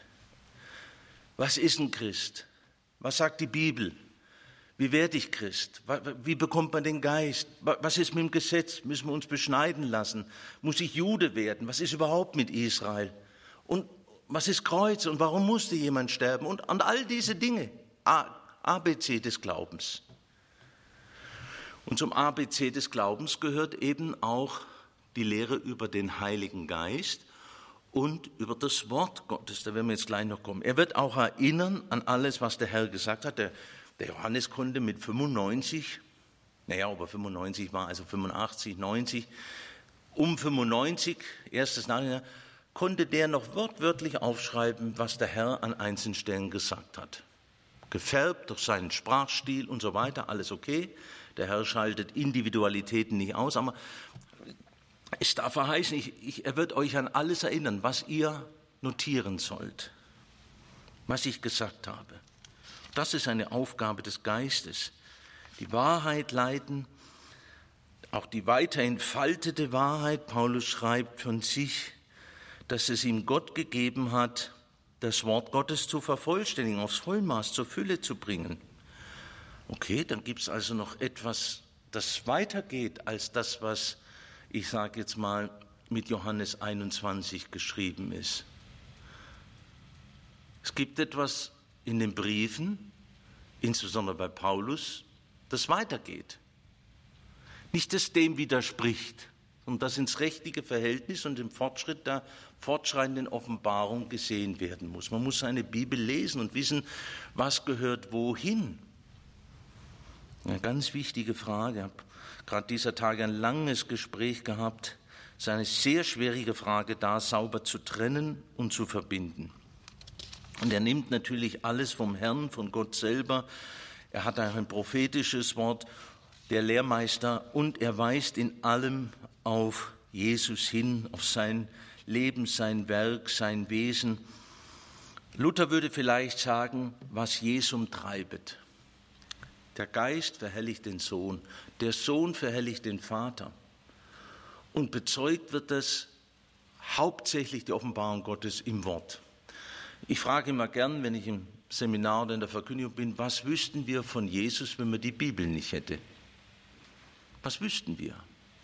Was ist ein Christ? Was sagt die Bibel? Wie werde ich Christ? Wie bekommt man den Geist? Was ist mit dem Gesetz? Müssen wir uns beschneiden lassen? Muss ich Jude werden? Was ist überhaupt mit Israel? Und was ist Kreuz? Und warum musste jemand sterben? Und, und all diese Dinge. A B C des Glaubens. Und zum A B C des Glaubens gehört eben auch die Lehre über den Heiligen Geist und über das Wort Gottes. Da werden wir jetzt gleich noch kommen. Er wird auch erinnern an alles, was der Herr gesagt hat. Der Der Johannes konnte mit fünfundneunzig, naja, ob er fünfundneunzig war, also fünfundachtzig, neunzig, um fünfundneunzig, erstes Nachhinein, konnte der noch wortwörtlich aufschreiben, was der Herr an einzelnen Stellen gesagt hat. Gefärbt durch seinen Sprachstil und so weiter, alles okay. Der Herr schaltet Individualitäten nicht aus, aber es darf verheißen, ich, ich, er wird euch an alles erinnern, was ihr notieren sollt, was ich gesagt habe. Das ist eine Aufgabe des Geistes. Die Wahrheit leiten, auch die weiter entfaltete Wahrheit. Paulus schreibt von sich, dass es ihm Gott gegeben hat, das Wort Gottes zu vervollständigen, aufs Vollmaß, zur Fülle zu bringen. Okay, dann gibt es also noch etwas, das weitergeht als das, was, ich sage jetzt mal, mit Johannes einundzwanzig geschrieben ist. Es gibt etwas in den Briefen, insbesondere bei Paulus, das weitergeht. Nicht, das dem widerspricht und das ins richtige Verhältnis und im Fortschritt der fortschreitenden Offenbarung gesehen werden muss. Man muss seine Bibel lesen und wissen, was gehört wohin. Eine ganz wichtige Frage. Ich habe gerade dieser Tage ein langes Gespräch gehabt. Es ist eine sehr schwierige Frage, da sauber zu trennen und zu verbinden. Und er nimmt natürlich alles vom Herrn, von Gott selber. Er hat auch ein prophetisches Wort, der Lehrmeister, und er weist in allem auf Jesus hin, auf sein Leben, sein Werk, sein Wesen. Luther würde vielleicht sagen, was Jesum treibet. Der Geist verherrlicht den Sohn, der Sohn verherrlicht den Vater. Und bezeugt wird das hauptsächlich die Offenbarung Gottes im Wort. Ich frage immer gern, wenn ich im Seminar oder in der Verkündigung bin, was wüssten wir von Jesus, wenn man die Bibel nicht hätte? Was wüssten wir?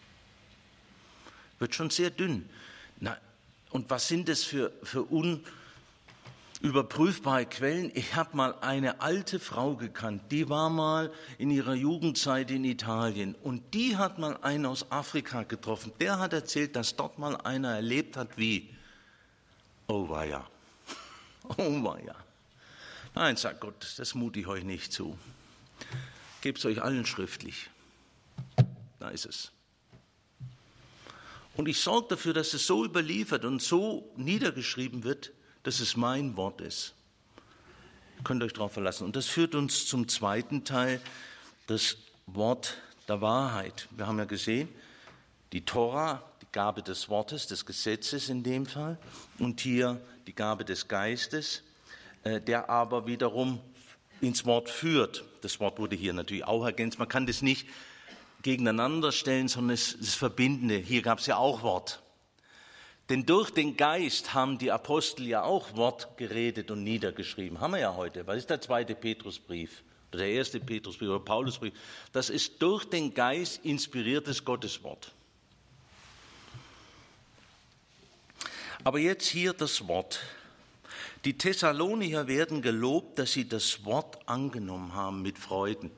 Wird schon sehr dünn. Na, und was sind das für, für un überprüfbare Quellen? Ich habe mal eine alte Frau gekannt, die war mal in ihrer Jugendzeit in Italien und die hat mal einen aus Afrika getroffen. Der hat erzählt, dass dort mal einer erlebt hat wie, oh weia, oh weia. Nein, sagt Gott, das mute ich euch nicht zu. Gebt es euch allen schriftlich. Da ist es. Und ich sorge dafür, dass es so überliefert und so niedergeschrieben wird, dass es mein Wort ist. Ihr könnt euch darauf verlassen. Und das führt uns zum zweiten Teil, das Wort der Wahrheit. Wir haben ja gesehen, die Tora, die Gabe des Wortes, des Gesetzes in dem Fall, und hier die Gabe des Geistes, der aber wiederum ins Wort führt. Das Wort wurde hier natürlich auch ergänzt. Man kann das nicht gegeneinander stellen, sondern es ist das Verbindende. Hier gab es ja auch Wort. Denn durch den Geist haben die Apostel ja auch Wort geredet und niedergeschrieben. Haben wir ja heute. Was ist der zweite Petrusbrief? Oder der erste Petrusbrief oder Paulusbrief? Das ist durch den Geist inspiriertes Gotteswort. Aber jetzt hier das Wort. Die Thessalonicher werden gelobt, dass sie das Wort angenommen haben mit Freuden.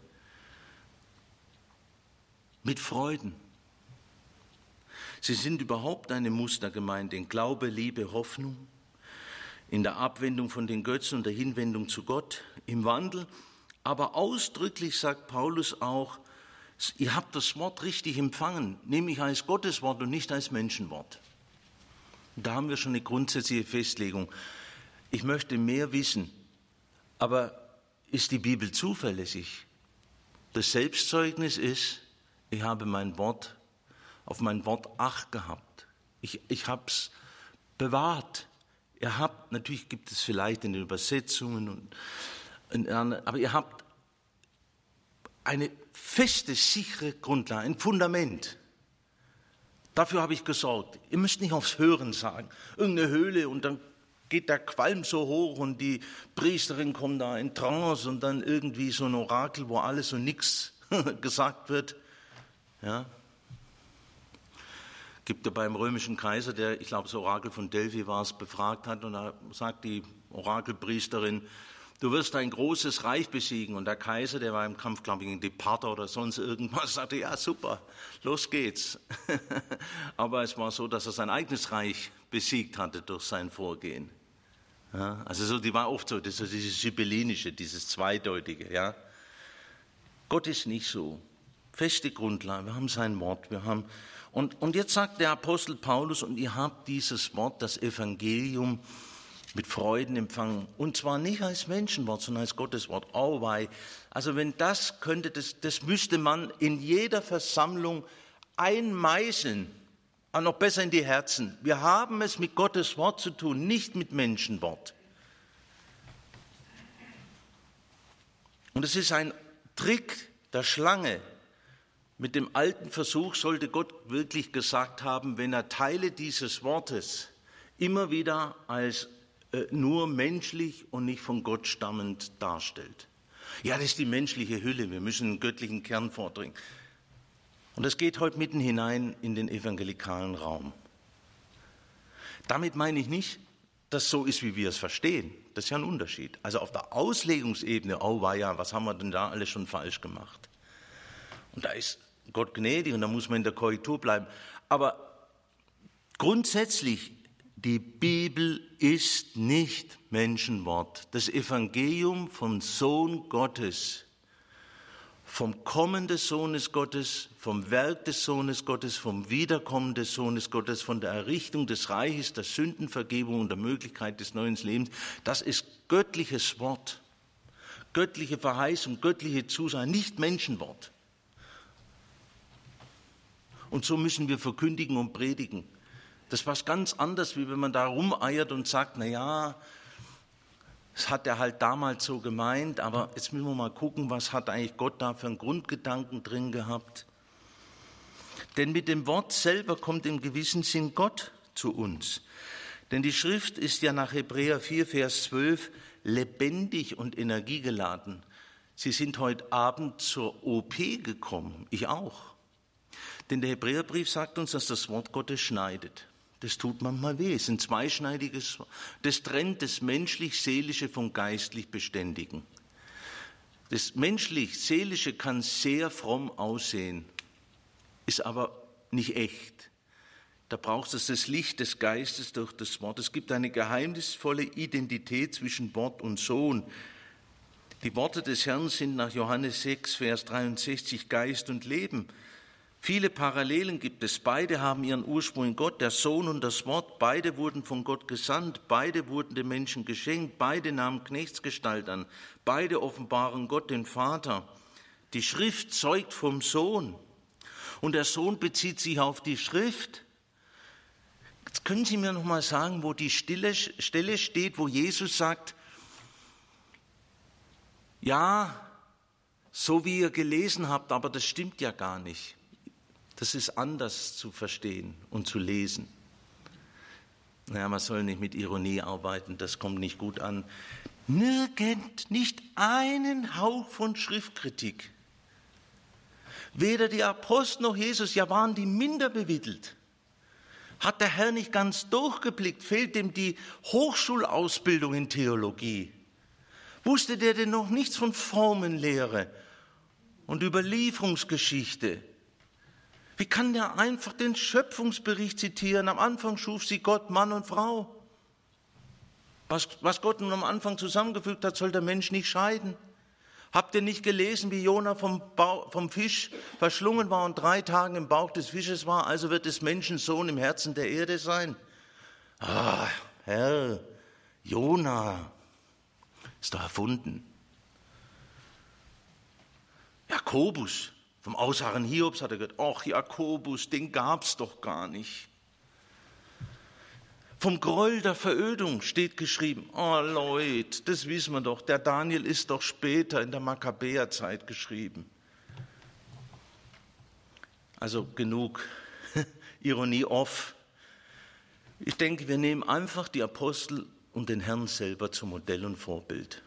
Mit Freuden. Sie sind überhaupt eine Mustergemeinde in Glaube, Liebe, Hoffnung, in der Abwendung von den Götzen und der Hinwendung zu Gott, im Wandel. Aber ausdrücklich sagt Paulus auch, ihr habt das Wort richtig empfangen, nämlich als Gotteswort und nicht als Menschenwort. Und da haben wir schon eine grundsätzliche Festlegung. Ich möchte mehr wissen, aber ist die Bibel zuverlässig? Das Selbstzeugnis ist, ich habe mein Wort auf mein Wort Acht gehabt. Ich, ich habe es bewahrt. Ihr habt, natürlich gibt es vielleicht in den Übersetzungen, und, und, aber ihr habt eine feste, sichere Grundlage, ein Fundament. Dafür habe ich gesorgt. Ihr müsst nicht aufs Hören sagen. Irgendeine Höhle und dann geht der Qualm so hoch und die Priesterin kommt da in Trance und dann irgendwie so ein Orakel, wo alles und nichts gesagt wird. Ja. Gibt ja beim römischen Kaiser, der, ich glaube, das Orakel von Delphi war es, befragt hat, und da sagt die Orakelpriesterin, du wirst ein großes Reich besiegen. Und der Kaiser, der war im Kampf, glaube ich, gegen die Parther oder sonst irgendwas, sagte, ja, super, los geht's. Aber es war so, dass er sein eigenes Reich besiegt hatte durch sein Vorgehen. Ja, also so, die war oft so, das ist dieses Sibyllinische, dieses Zweideutige. Ja. Gott ist nicht so. Feste Grundlage, wir haben sein Wort, wir haben... Und, und jetzt sagt der Apostel Paulus, und ihr habt dieses Wort, das Evangelium, mit Freuden empfangen. Und zwar nicht als Menschenwort, sondern als Gotteswort. Oh wei. Also wenn das könnte, das, das müsste man in jeder Versammlung einmeißeln, aber noch besser in die Herzen. Wir haben es mit Gottes Wort zu tun, nicht mit Menschenwort. Und es ist ein Trick der Schlange. Mit dem alten Versuch sollte Gott wirklich gesagt haben, wenn er Teile dieses Wortes immer wieder als äh, nur menschlich und nicht von Gott stammend darstellt. Ja, das ist die menschliche Hülle, wir müssen einen göttlichen Kern vordringen. Und das geht heute mitten hinein in den evangelikalen Raum. Damit meine ich nicht, dass so ist, wie wir es verstehen. Das ist ja ein Unterschied. Also auf der Auslegungsebene, oh weia, was haben wir denn da alles schon falsch gemacht? Und da ist Gott gnädig und da muss man in der Korrektur bleiben. Aber grundsätzlich, die Bibel ist nicht Menschenwort. Das Evangelium vom Sohn Gottes vom Kommen des Sohnes Gottes, vom Werk des Sohnes Gottes, vom Wiederkommen des Sohnes Gottes, von der Errichtung des Reiches, der Sündenvergebung und der Möglichkeit des neuen Lebens. Das ist göttliches Wort, göttliche Verheißung, göttliche Zusage, nicht Menschenwort. Und so müssen wir verkündigen und predigen. Das ist was ganz anderes, wie wenn man da rumeiert und sagt, na ja, das hat er halt damals so gemeint, aber jetzt müssen wir mal gucken, was hat eigentlich Gott da für einen Grundgedanken drin gehabt. Denn mit dem Wort selber kommt im gewissen Sinn Gott zu uns. Denn die Schrift ist ja nach Hebräer vier, Vers zwölf lebendig und energiegeladen. Sie sind heute Abend zur O P gekommen, ich auch. Denn der Hebräerbrief sagt uns, dass das Wort Gottes schneidet. Das tut manchmal weh. Es ist ein zweischneidiges, das trennt das menschlich-seelische vom geistlich-beständigen. Das menschlich-seelische kann sehr fromm aussehen, ist aber nicht echt. Da braucht es das Licht des Geistes durch das Wort. Es gibt eine geheimnisvolle Identität zwischen Wort und Sohn. Die Worte des Herrn sind nach Johannes sechs, Vers dreiundsechzig Geist und Leben. Viele Parallelen gibt es. Beide haben ihren Ursprung in Gott, der Sohn und das Wort. Beide wurden von Gott gesandt. Beide wurden den Menschen geschenkt. Beide nahmen Knechtsgestalt an. Beide offenbaren Gott, den Vater. Die Schrift zeugt vom Sohn. Und der Sohn bezieht sich auf die Schrift. Jetzt können Sie mir noch mal sagen, wo die Stille, Stelle steht, wo Jesus sagt, ja, so wie ihr gelesen habt, aber das stimmt ja gar nicht. Das ist anders zu verstehen und zu lesen. Naja, man soll nicht mit Ironie arbeiten, das kommt nicht gut an. Nirgend, nicht einen Hauch von Schriftkritik. Weder die Apostel noch Jesus, ja waren die minder bewittelt. Hat der Herr nicht ganz durchgeblickt, fehlt ihm die Hochschulausbildung in Theologie. Wusste der denn noch nichts von Formenlehre und Überlieferungsgeschichte? Wie kann der einfach den Schöpfungsbericht zitieren? Am Anfang schuf sie Gott, Mann und Frau. Was, was Gott nun am Anfang zusammengefügt hat, soll der Mensch nicht scheiden. Habt ihr nicht gelesen, wie Jona vom, Bauch, vom Fisch verschlungen war und drei Tage im Bauch des Fisches war? Also wird des Menschen Sohn im Herzen der Erde sein. Ah, Herr, Jona ist doch erfunden. Jakobus. Vom Ausharren Hiobs hat er gesagt, ach Jakobus, den gab's doch gar nicht. Vom Gräuel der Verödung steht geschrieben, oh Leute, das wissen wir doch, der Daniel ist doch später in der Makkabäerzeit geschrieben. Also genug Ironie off. Ich denke, wir nehmen einfach die Apostel und den Herrn selber zum Modell und Vorbild.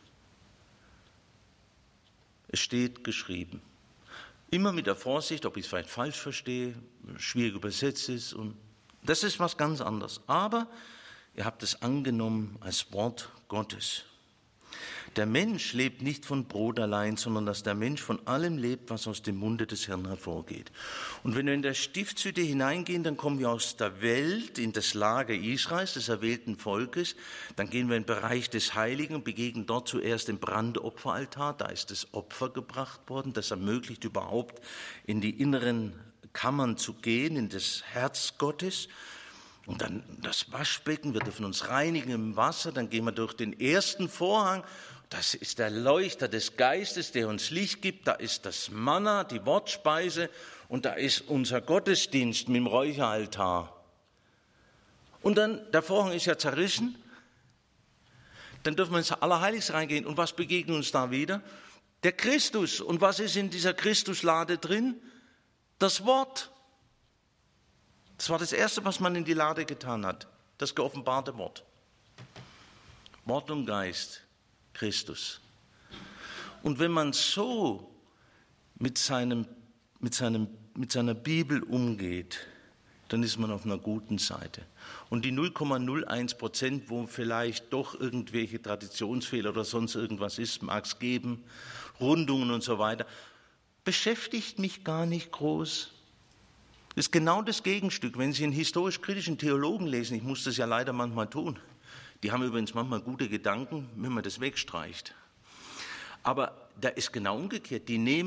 Es steht geschrieben. Immer mit der Vorsicht, ob ich es vielleicht falsch verstehe, schwierig übersetzt ist. Und das ist was ganz anderes. Aber ihr habt es angenommen als Wort Gottes. Der Mensch lebt nicht von Brot allein, sondern dass der Mensch von allem lebt, was aus dem Munde des Herrn hervorgeht. Und wenn wir in der Stiftshütte hineingehen, dann kommen wir aus der Welt in das Lager Israels, des erwählten Volkes. Dann gehen wir in den Bereich des Heiligen und begegnen dort zuerst dem Brandopferaltar. Da ist das Opfer gebracht worden. Das ermöglicht überhaupt, in die inneren Kammern zu gehen, in das Herz Gottes. Und dann das Waschbecken, wir dürfen uns reinigen im Wasser. Dann gehen wir durch den ersten Vorhang. Das ist der Leuchter des Geistes, der uns Licht gibt. Da ist das Manna, die Wortspeise. Und da ist unser Gottesdienst mit dem Räucheraltar. Und dann, der Vorhang ist ja zerrissen. Dann dürfen wir ins Allerheiligste reingehen. Und was begegnet uns da wieder? Der Christus. Und was ist in dieser Christuslade drin? Das Wort. Das war das Erste, was man in die Lade getan hat. Das geoffenbarte Wort. Wort und Geist. Christus. Und wenn man so mit, seinem, mit, seinem, mit seiner Bibel umgeht, dann ist man auf einer guten Seite. Und die null Komma null eins Prozent, wo vielleicht doch irgendwelche Traditionsfehler oder sonst irgendwas ist, mag es geben, Rundungen und so weiter, beschäftigt mich gar nicht groß. Das ist genau das Gegenstück. Wenn Sie einen historisch-kritischen Theologen lesen, ich muss das ja leider manchmal tun, die haben übrigens manchmal gute Gedanken, wenn man das wegstreicht. Aber da ist genau umgekehrt. Die nehmen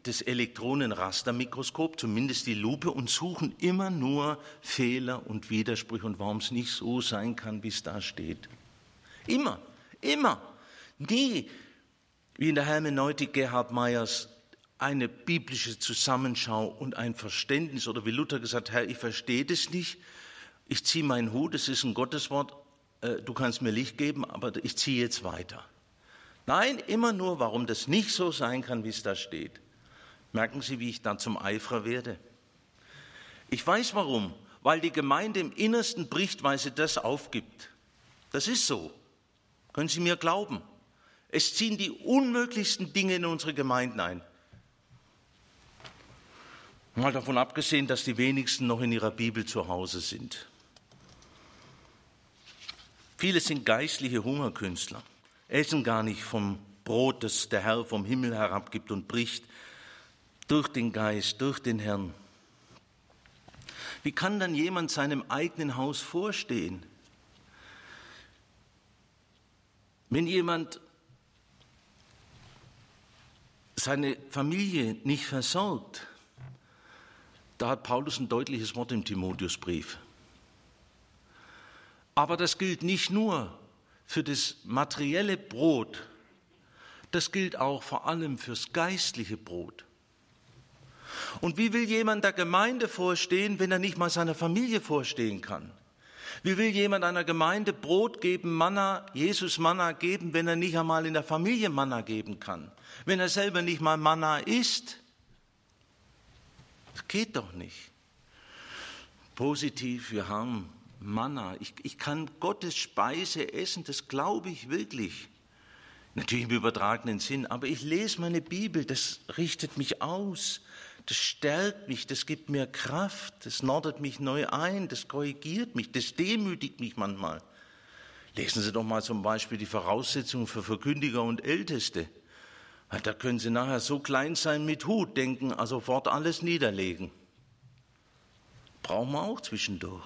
das Elektronenrastermikroskop, zumindest die Lupe, und suchen immer nur Fehler und Widersprüche und warum es nicht so sein kann, wie es da steht. Immer, immer. Nie, wie in der Hermeneutik Gerhard Meyers, eine biblische Zusammenschau und ein Verständnis, oder wie Luther gesagt hat, Herr, ich verstehe das nicht, ich ziehe meinen Hut, es ist ein Gotteswort, du kannst mir Licht geben, aber ich ziehe jetzt weiter. Nein, immer nur, warum das nicht so sein kann, wie es da steht. Merken Sie, wie ich da zum Eiferer werde? Ich weiß warum, weil die Gemeinde im Innersten bricht, weil sie das aufgibt. Das ist so. Können Sie mir glauben? Es ziehen die unmöglichsten Dinge in unsere Gemeinden ein. Mal davon abgesehen, dass die wenigsten noch in ihrer Bibel zu Hause sind. Viele sind geistliche Hungerkünstler, essen gar nicht vom Brot, das der Herr vom Himmel herabgibt und bricht durch den Geist, durch den Herrn. Wie kann dann jemand seinem eigenen Haus vorstehen? Wenn jemand seine Familie nicht versorgt, da hat Paulus ein deutliches Wort im Timotheusbrief. Aber das gilt nicht nur für das materielle Brot, das gilt auch vor allem fürs geistliche Brot. Und wie will jemand der Gemeinde vorstehen, wenn er nicht mal seiner Familie vorstehen kann? Wie will jemand einer Gemeinde Brot geben, Manna, Jesus Manna geben, wenn er nicht einmal in der Familie Manna geben kann? Wenn er selber nicht mal Manna isst? Das geht doch nicht. Positiv, wir haben Manna. Ich, ich kann Gottes Speise essen, das glaube ich wirklich. Natürlich im übertragenen Sinn, aber ich lese meine Bibel, das richtet mich aus, das stärkt mich, das gibt mir Kraft, das nordet mich neu ein, das korrigiert mich, das demütigt mich manchmal. Lesen Sie doch mal zum Beispiel die Voraussetzungen für Verkündiger und Älteste. Da können Sie nachher so klein sein mit Hut, denken, also sofort alles niederlegen. Brauchen wir auch zwischendurch.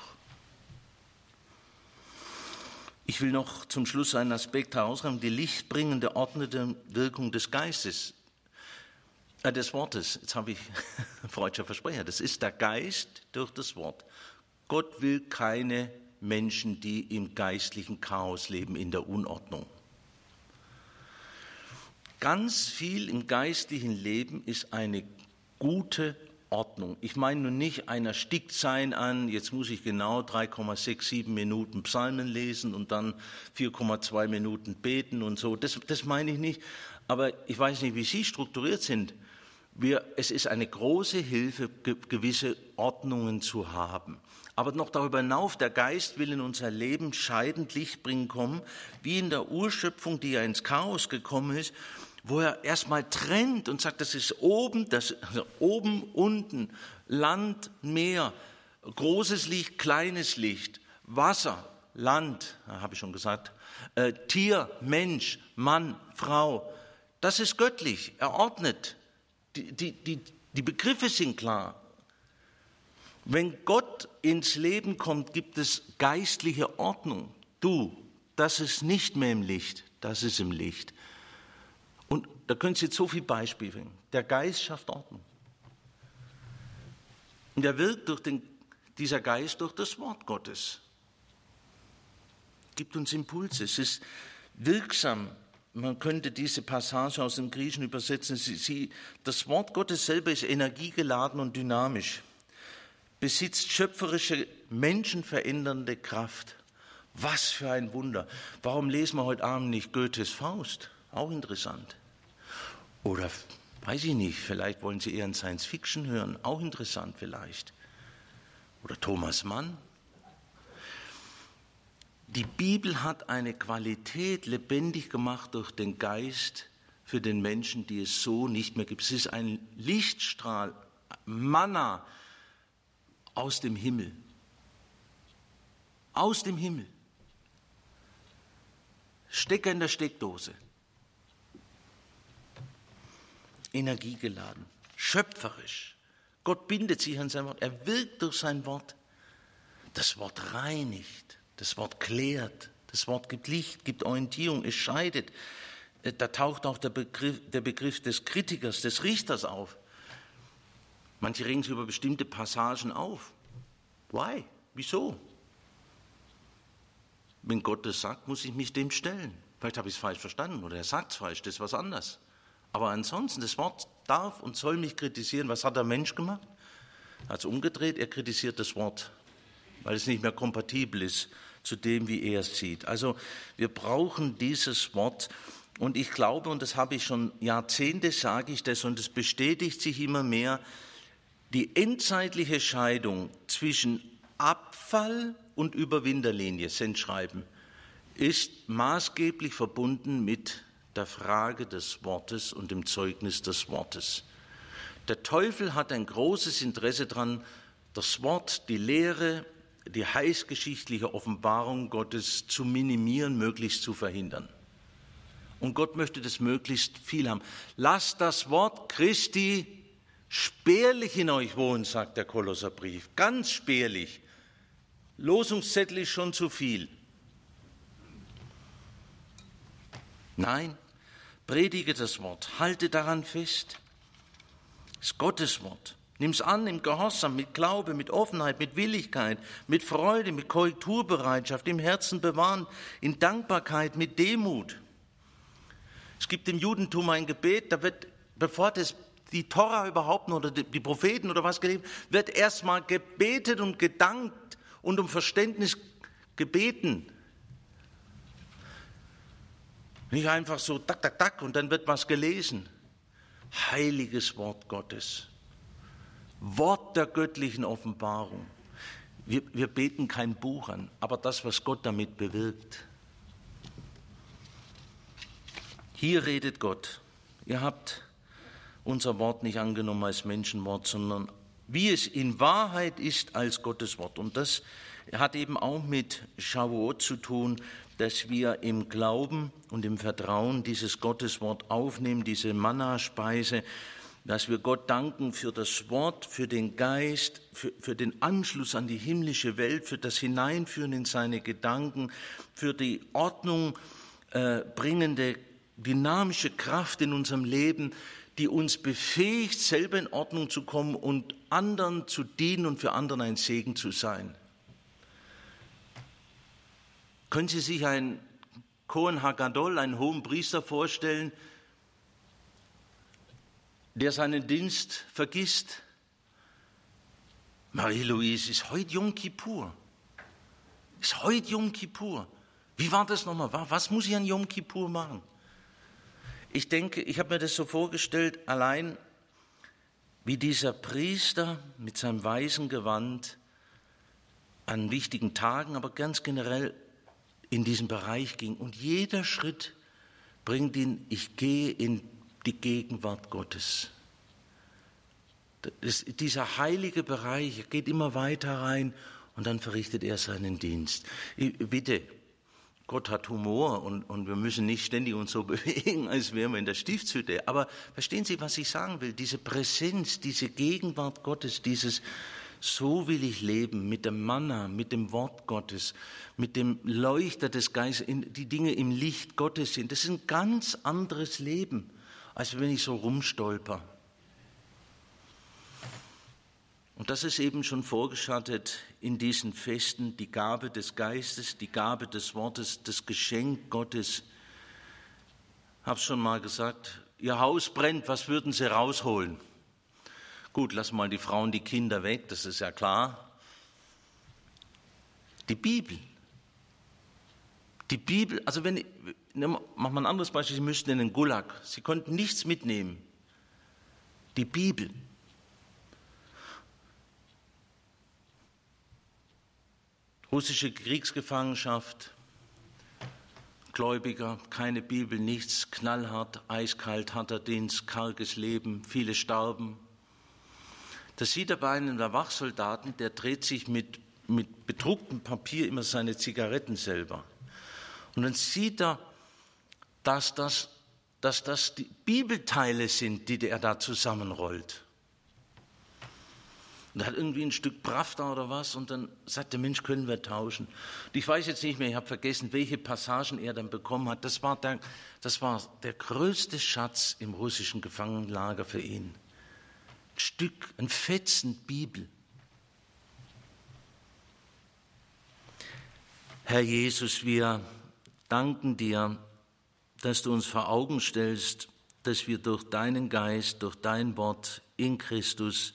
Ich will noch zum Schluss einen Aspekt herausgreifen, die lichtbringende, ordnende Wirkung des Geistes, äh, des Wortes. Jetzt habe ich freudscher Versprecher. Das ist der Geist durch das Wort. Gott will keine Menschen, die im geistlichen Chaos leben, in der Unordnung. Ganz viel im geistlichen Leben ist eine gute Ordnung. Ich meine nun nicht, einer stickt sein an, jetzt muss ich genau drei Komma sechs sieben Minuten Psalmen lesen und dann vier Komma zwei Minuten beten und so. Das, das meine ich nicht. Aber ich weiß nicht, wie Sie strukturiert sind. Wir, es ist eine große Hilfe, ge- gewisse Ordnungen zu haben. Aber noch darüber hinaus, der Geist will in unser Leben scheidend Licht bringen kommen, wie in der Urschöpfung, die ja ins Chaos gekommen ist, wo er erstmal trennt und sagt, das ist oben, das also oben, unten, Land, Meer, großes Licht, kleines Licht, Wasser, Land, habe ich schon gesagt, äh, Tier, Mensch, Mann, Frau. Das ist göttlich, er ordnet. Die, die, die, die Begriffe sind klar. Wenn Gott ins Leben kommt, gibt es geistliche Ordnung. Du, das ist nicht mehr im Licht, das ist im Licht. Und da können Sie jetzt so viele Beispiele bringen. Der Geist schafft Ordnung. Und er wirkt durch den, dieser Geist durch das Wort Gottes. Gibt uns Impulse. Es ist wirksam. Man könnte diese Passage aus dem Griechischen übersetzen. Sie, sie, das Wort Gottes selber ist energiegeladen und dynamisch. Besitzt schöpferische, menschenverändernde Kraft. Was für ein Wunder. Warum lesen wir heute Abend nicht Goethes Faust? Auch interessant. Oder, weiß ich nicht, vielleicht wollen Sie eher ein Science-Fiction hören. Auch interessant vielleicht. Oder Thomas Mann. Die Bibel hat eine Qualität lebendig gemacht durch den Geist für den Menschen, die es so nicht mehr gibt. Es ist ein Lichtstrahl, Manna aus dem Himmel. Aus dem Himmel. Stecker in der Steckdose. Energiegeladen, schöpferisch. Gott bindet sich an sein Wort, er wirkt durch sein Wort. Das Wort reinigt, das Wort klärt, das Wort gibt Licht, gibt Orientierung, es scheidet. Da taucht auch der Begriff, der Begriff des Kritikers, des Richters auf. Manche regen sich über bestimmte Passagen auf. Why? Wieso? Wenn Gott das sagt, muss ich mich dem stellen. Vielleicht habe ich es falsch verstanden oder er sagt es falsch, das ist was anderes. Aber ansonsten, das Wort darf und soll mich kritisieren. Was hat der Mensch gemacht? Er hat es umgedreht, er kritisiert das Wort, weil es nicht mehr kompatibel ist zu dem, wie er es sieht. Also wir brauchen dieses Wort und ich glaube, und das habe ich schon Jahrzehnte, sage ich das und es bestätigt sich immer mehr, die endzeitliche Scheidung zwischen Abfall und Überwinterlinie, Sendschreiben, ist maßgeblich verbunden mit der Frage des Wortes und dem Zeugnis des Wortes. Der Teufel hat ein großes Interesse daran, das Wort, die Lehre, die heilsgeschichtliche Offenbarung Gottes zu minimieren, möglichst zu verhindern. Und Gott möchte das möglichst viel haben. Lasst das Wort Christi spärlich in euch wohnen, sagt der Kolosserbrief, ganz spärlich. Losungszettel ist schon zu viel. Nein, predige das Wort, halte daran fest. Es ist Gottes Wort. Nimm es an im Gehorsam, mit Glaube, mit Offenheit, mit Willigkeit, mit Freude, mit Korrekturbereitschaft, im Herzen bewahren, in Dankbarkeit, mit Demut. Es gibt im Judentum ein Gebet, da wird, bevor das die Tora überhaupt oder die Propheten oder was gelebt, wird erstmal gebetet und gedankt und um Verständnis gebeten. Nicht einfach so tak, tak, tak und dann wird was gelesen. Heiliges Wort Gottes. Wort der göttlichen Offenbarung. Wir, wir beten kein Buch an, aber das, was Gott damit bewirkt. Hier redet Gott. Ihr habt unser Wort nicht angenommen als Menschenwort, sondern wie es in Wahrheit ist als Gottes Wort. Und das hat eben auch mit Shavuot zu tun, dass wir im Glauben und im Vertrauen dieses Gotteswort aufnehmen, diese Manna-Speise, dass wir Gott danken für das Wort, für den Geist, für, für den Anschluss an die himmlische Welt, für das Hineinführen in seine Gedanken, für die Ordnung äh, bringende dynamische Kraft in unserem Leben, die uns befähigt, selber in Ordnung zu kommen und anderen zu dienen und für anderen ein Segen zu sein. Können Sie sich einen Kohen Hagadol, einen hohen Priester vorstellen, der seinen Dienst vergisst? Marie-Louise, ist heute Yom Kippur. Ist heute Yom Kippur. Wie war das nochmal? Was muss ich an Yom Kippur machen? Ich denke, ich habe mir das so vorgestellt, allein wie dieser Priester mit seinem weißen Gewand an wichtigen Tagen, aber ganz generell in diesen Bereich ging. Und jeder Schritt bringt ihn, ich gehe in die Gegenwart Gottes. Das, dieser heilige Bereich, er geht immer weiter rein und dann verrichtet er seinen Dienst. Ich, bitte, Gott hat Humor und, und wir müssen nicht ständig uns so bewegen, als wären wir in der Stiftshütte. Aber verstehen Sie, was ich sagen will? Diese Präsenz, diese Gegenwart Gottes, dieses so will ich leben, mit dem Manna, mit dem Wort Gottes, mit dem Leuchter des Geistes, die Dinge im Licht Gottes sind. Das ist ein ganz anderes Leben, als wenn ich so rumstolper. Und das ist eben schon vorgeschattet in diesen Festen, die Gabe des Geistes, die Gabe des Wortes, das Geschenk Gottes. Ich habe es schon mal gesagt, Ihr Haus brennt, was würden Sie rausholen? Gut, lass mal die Frauen, die Kinder weg, das ist ja klar. Die Bibel. Die Bibel, also wenn, mach mal ein anderes Beispiel, Sie müssten in den Gulag, Sie konnten nichts mitnehmen. Die Bibel. Russische Kriegsgefangenschaft, Gläubiger, keine Bibel, nichts, knallhart, eiskalt, harter Dienst, karges Leben, viele starben. Das sieht er bei einem der Wachsoldaten, der dreht sich mit, mit bedrucktem Papier immer seine Zigaretten selber. Und dann sieht er, dass das, dass das die Bibelteile sind, die er da zusammenrollt. Und er hat irgendwie ein Stück Pravda oder was und dann sagt der Mensch, können wir tauschen. Und ich weiß jetzt nicht mehr, ich habe vergessen, welche Passagen er dann bekommen hat. Das war der, das war der größte Schatz im russischen Gefangenenlager für ihn. Ein Stück, ein Fetzen Bibel. Herr Jesus, wir danken dir, dass du uns vor Augen stellst, dass wir durch deinen Geist, durch dein Wort in Christus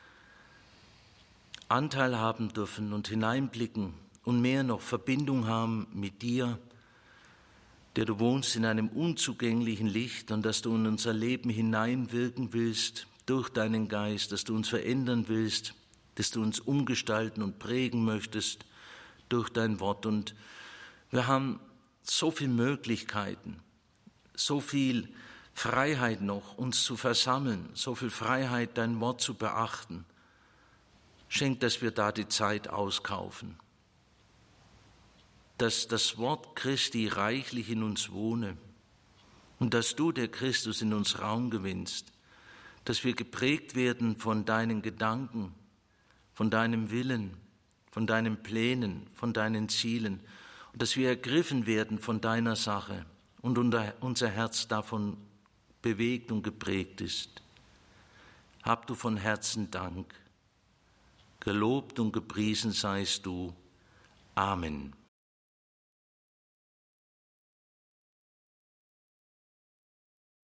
Anteil haben dürfen und hineinblicken und mehr noch Verbindung haben mit dir, der du wohnst in einem unzugänglichen Licht und dass du in unser Leben hineinwirken willst durch deinen Geist, dass du uns verändern willst, dass du uns umgestalten und prägen möchtest durch dein Wort. Und wir haben so viele Möglichkeiten, so viel Freiheit noch, uns zu versammeln, so viel Freiheit, dein Wort zu beachten. Schenk, dass wir da die Zeit auskaufen, dass das Wort Christi reichlich in uns wohne und dass du, der Christus, in uns Raum gewinnst, dass wir geprägt werden von deinen Gedanken, von deinem Willen, von deinen Plänen, von deinen Zielen und dass wir ergriffen werden von deiner Sache und unser Herz davon bewegt und geprägt ist. Hab du von Herzen Dank. Gelobt und gepriesen seist du. Amen.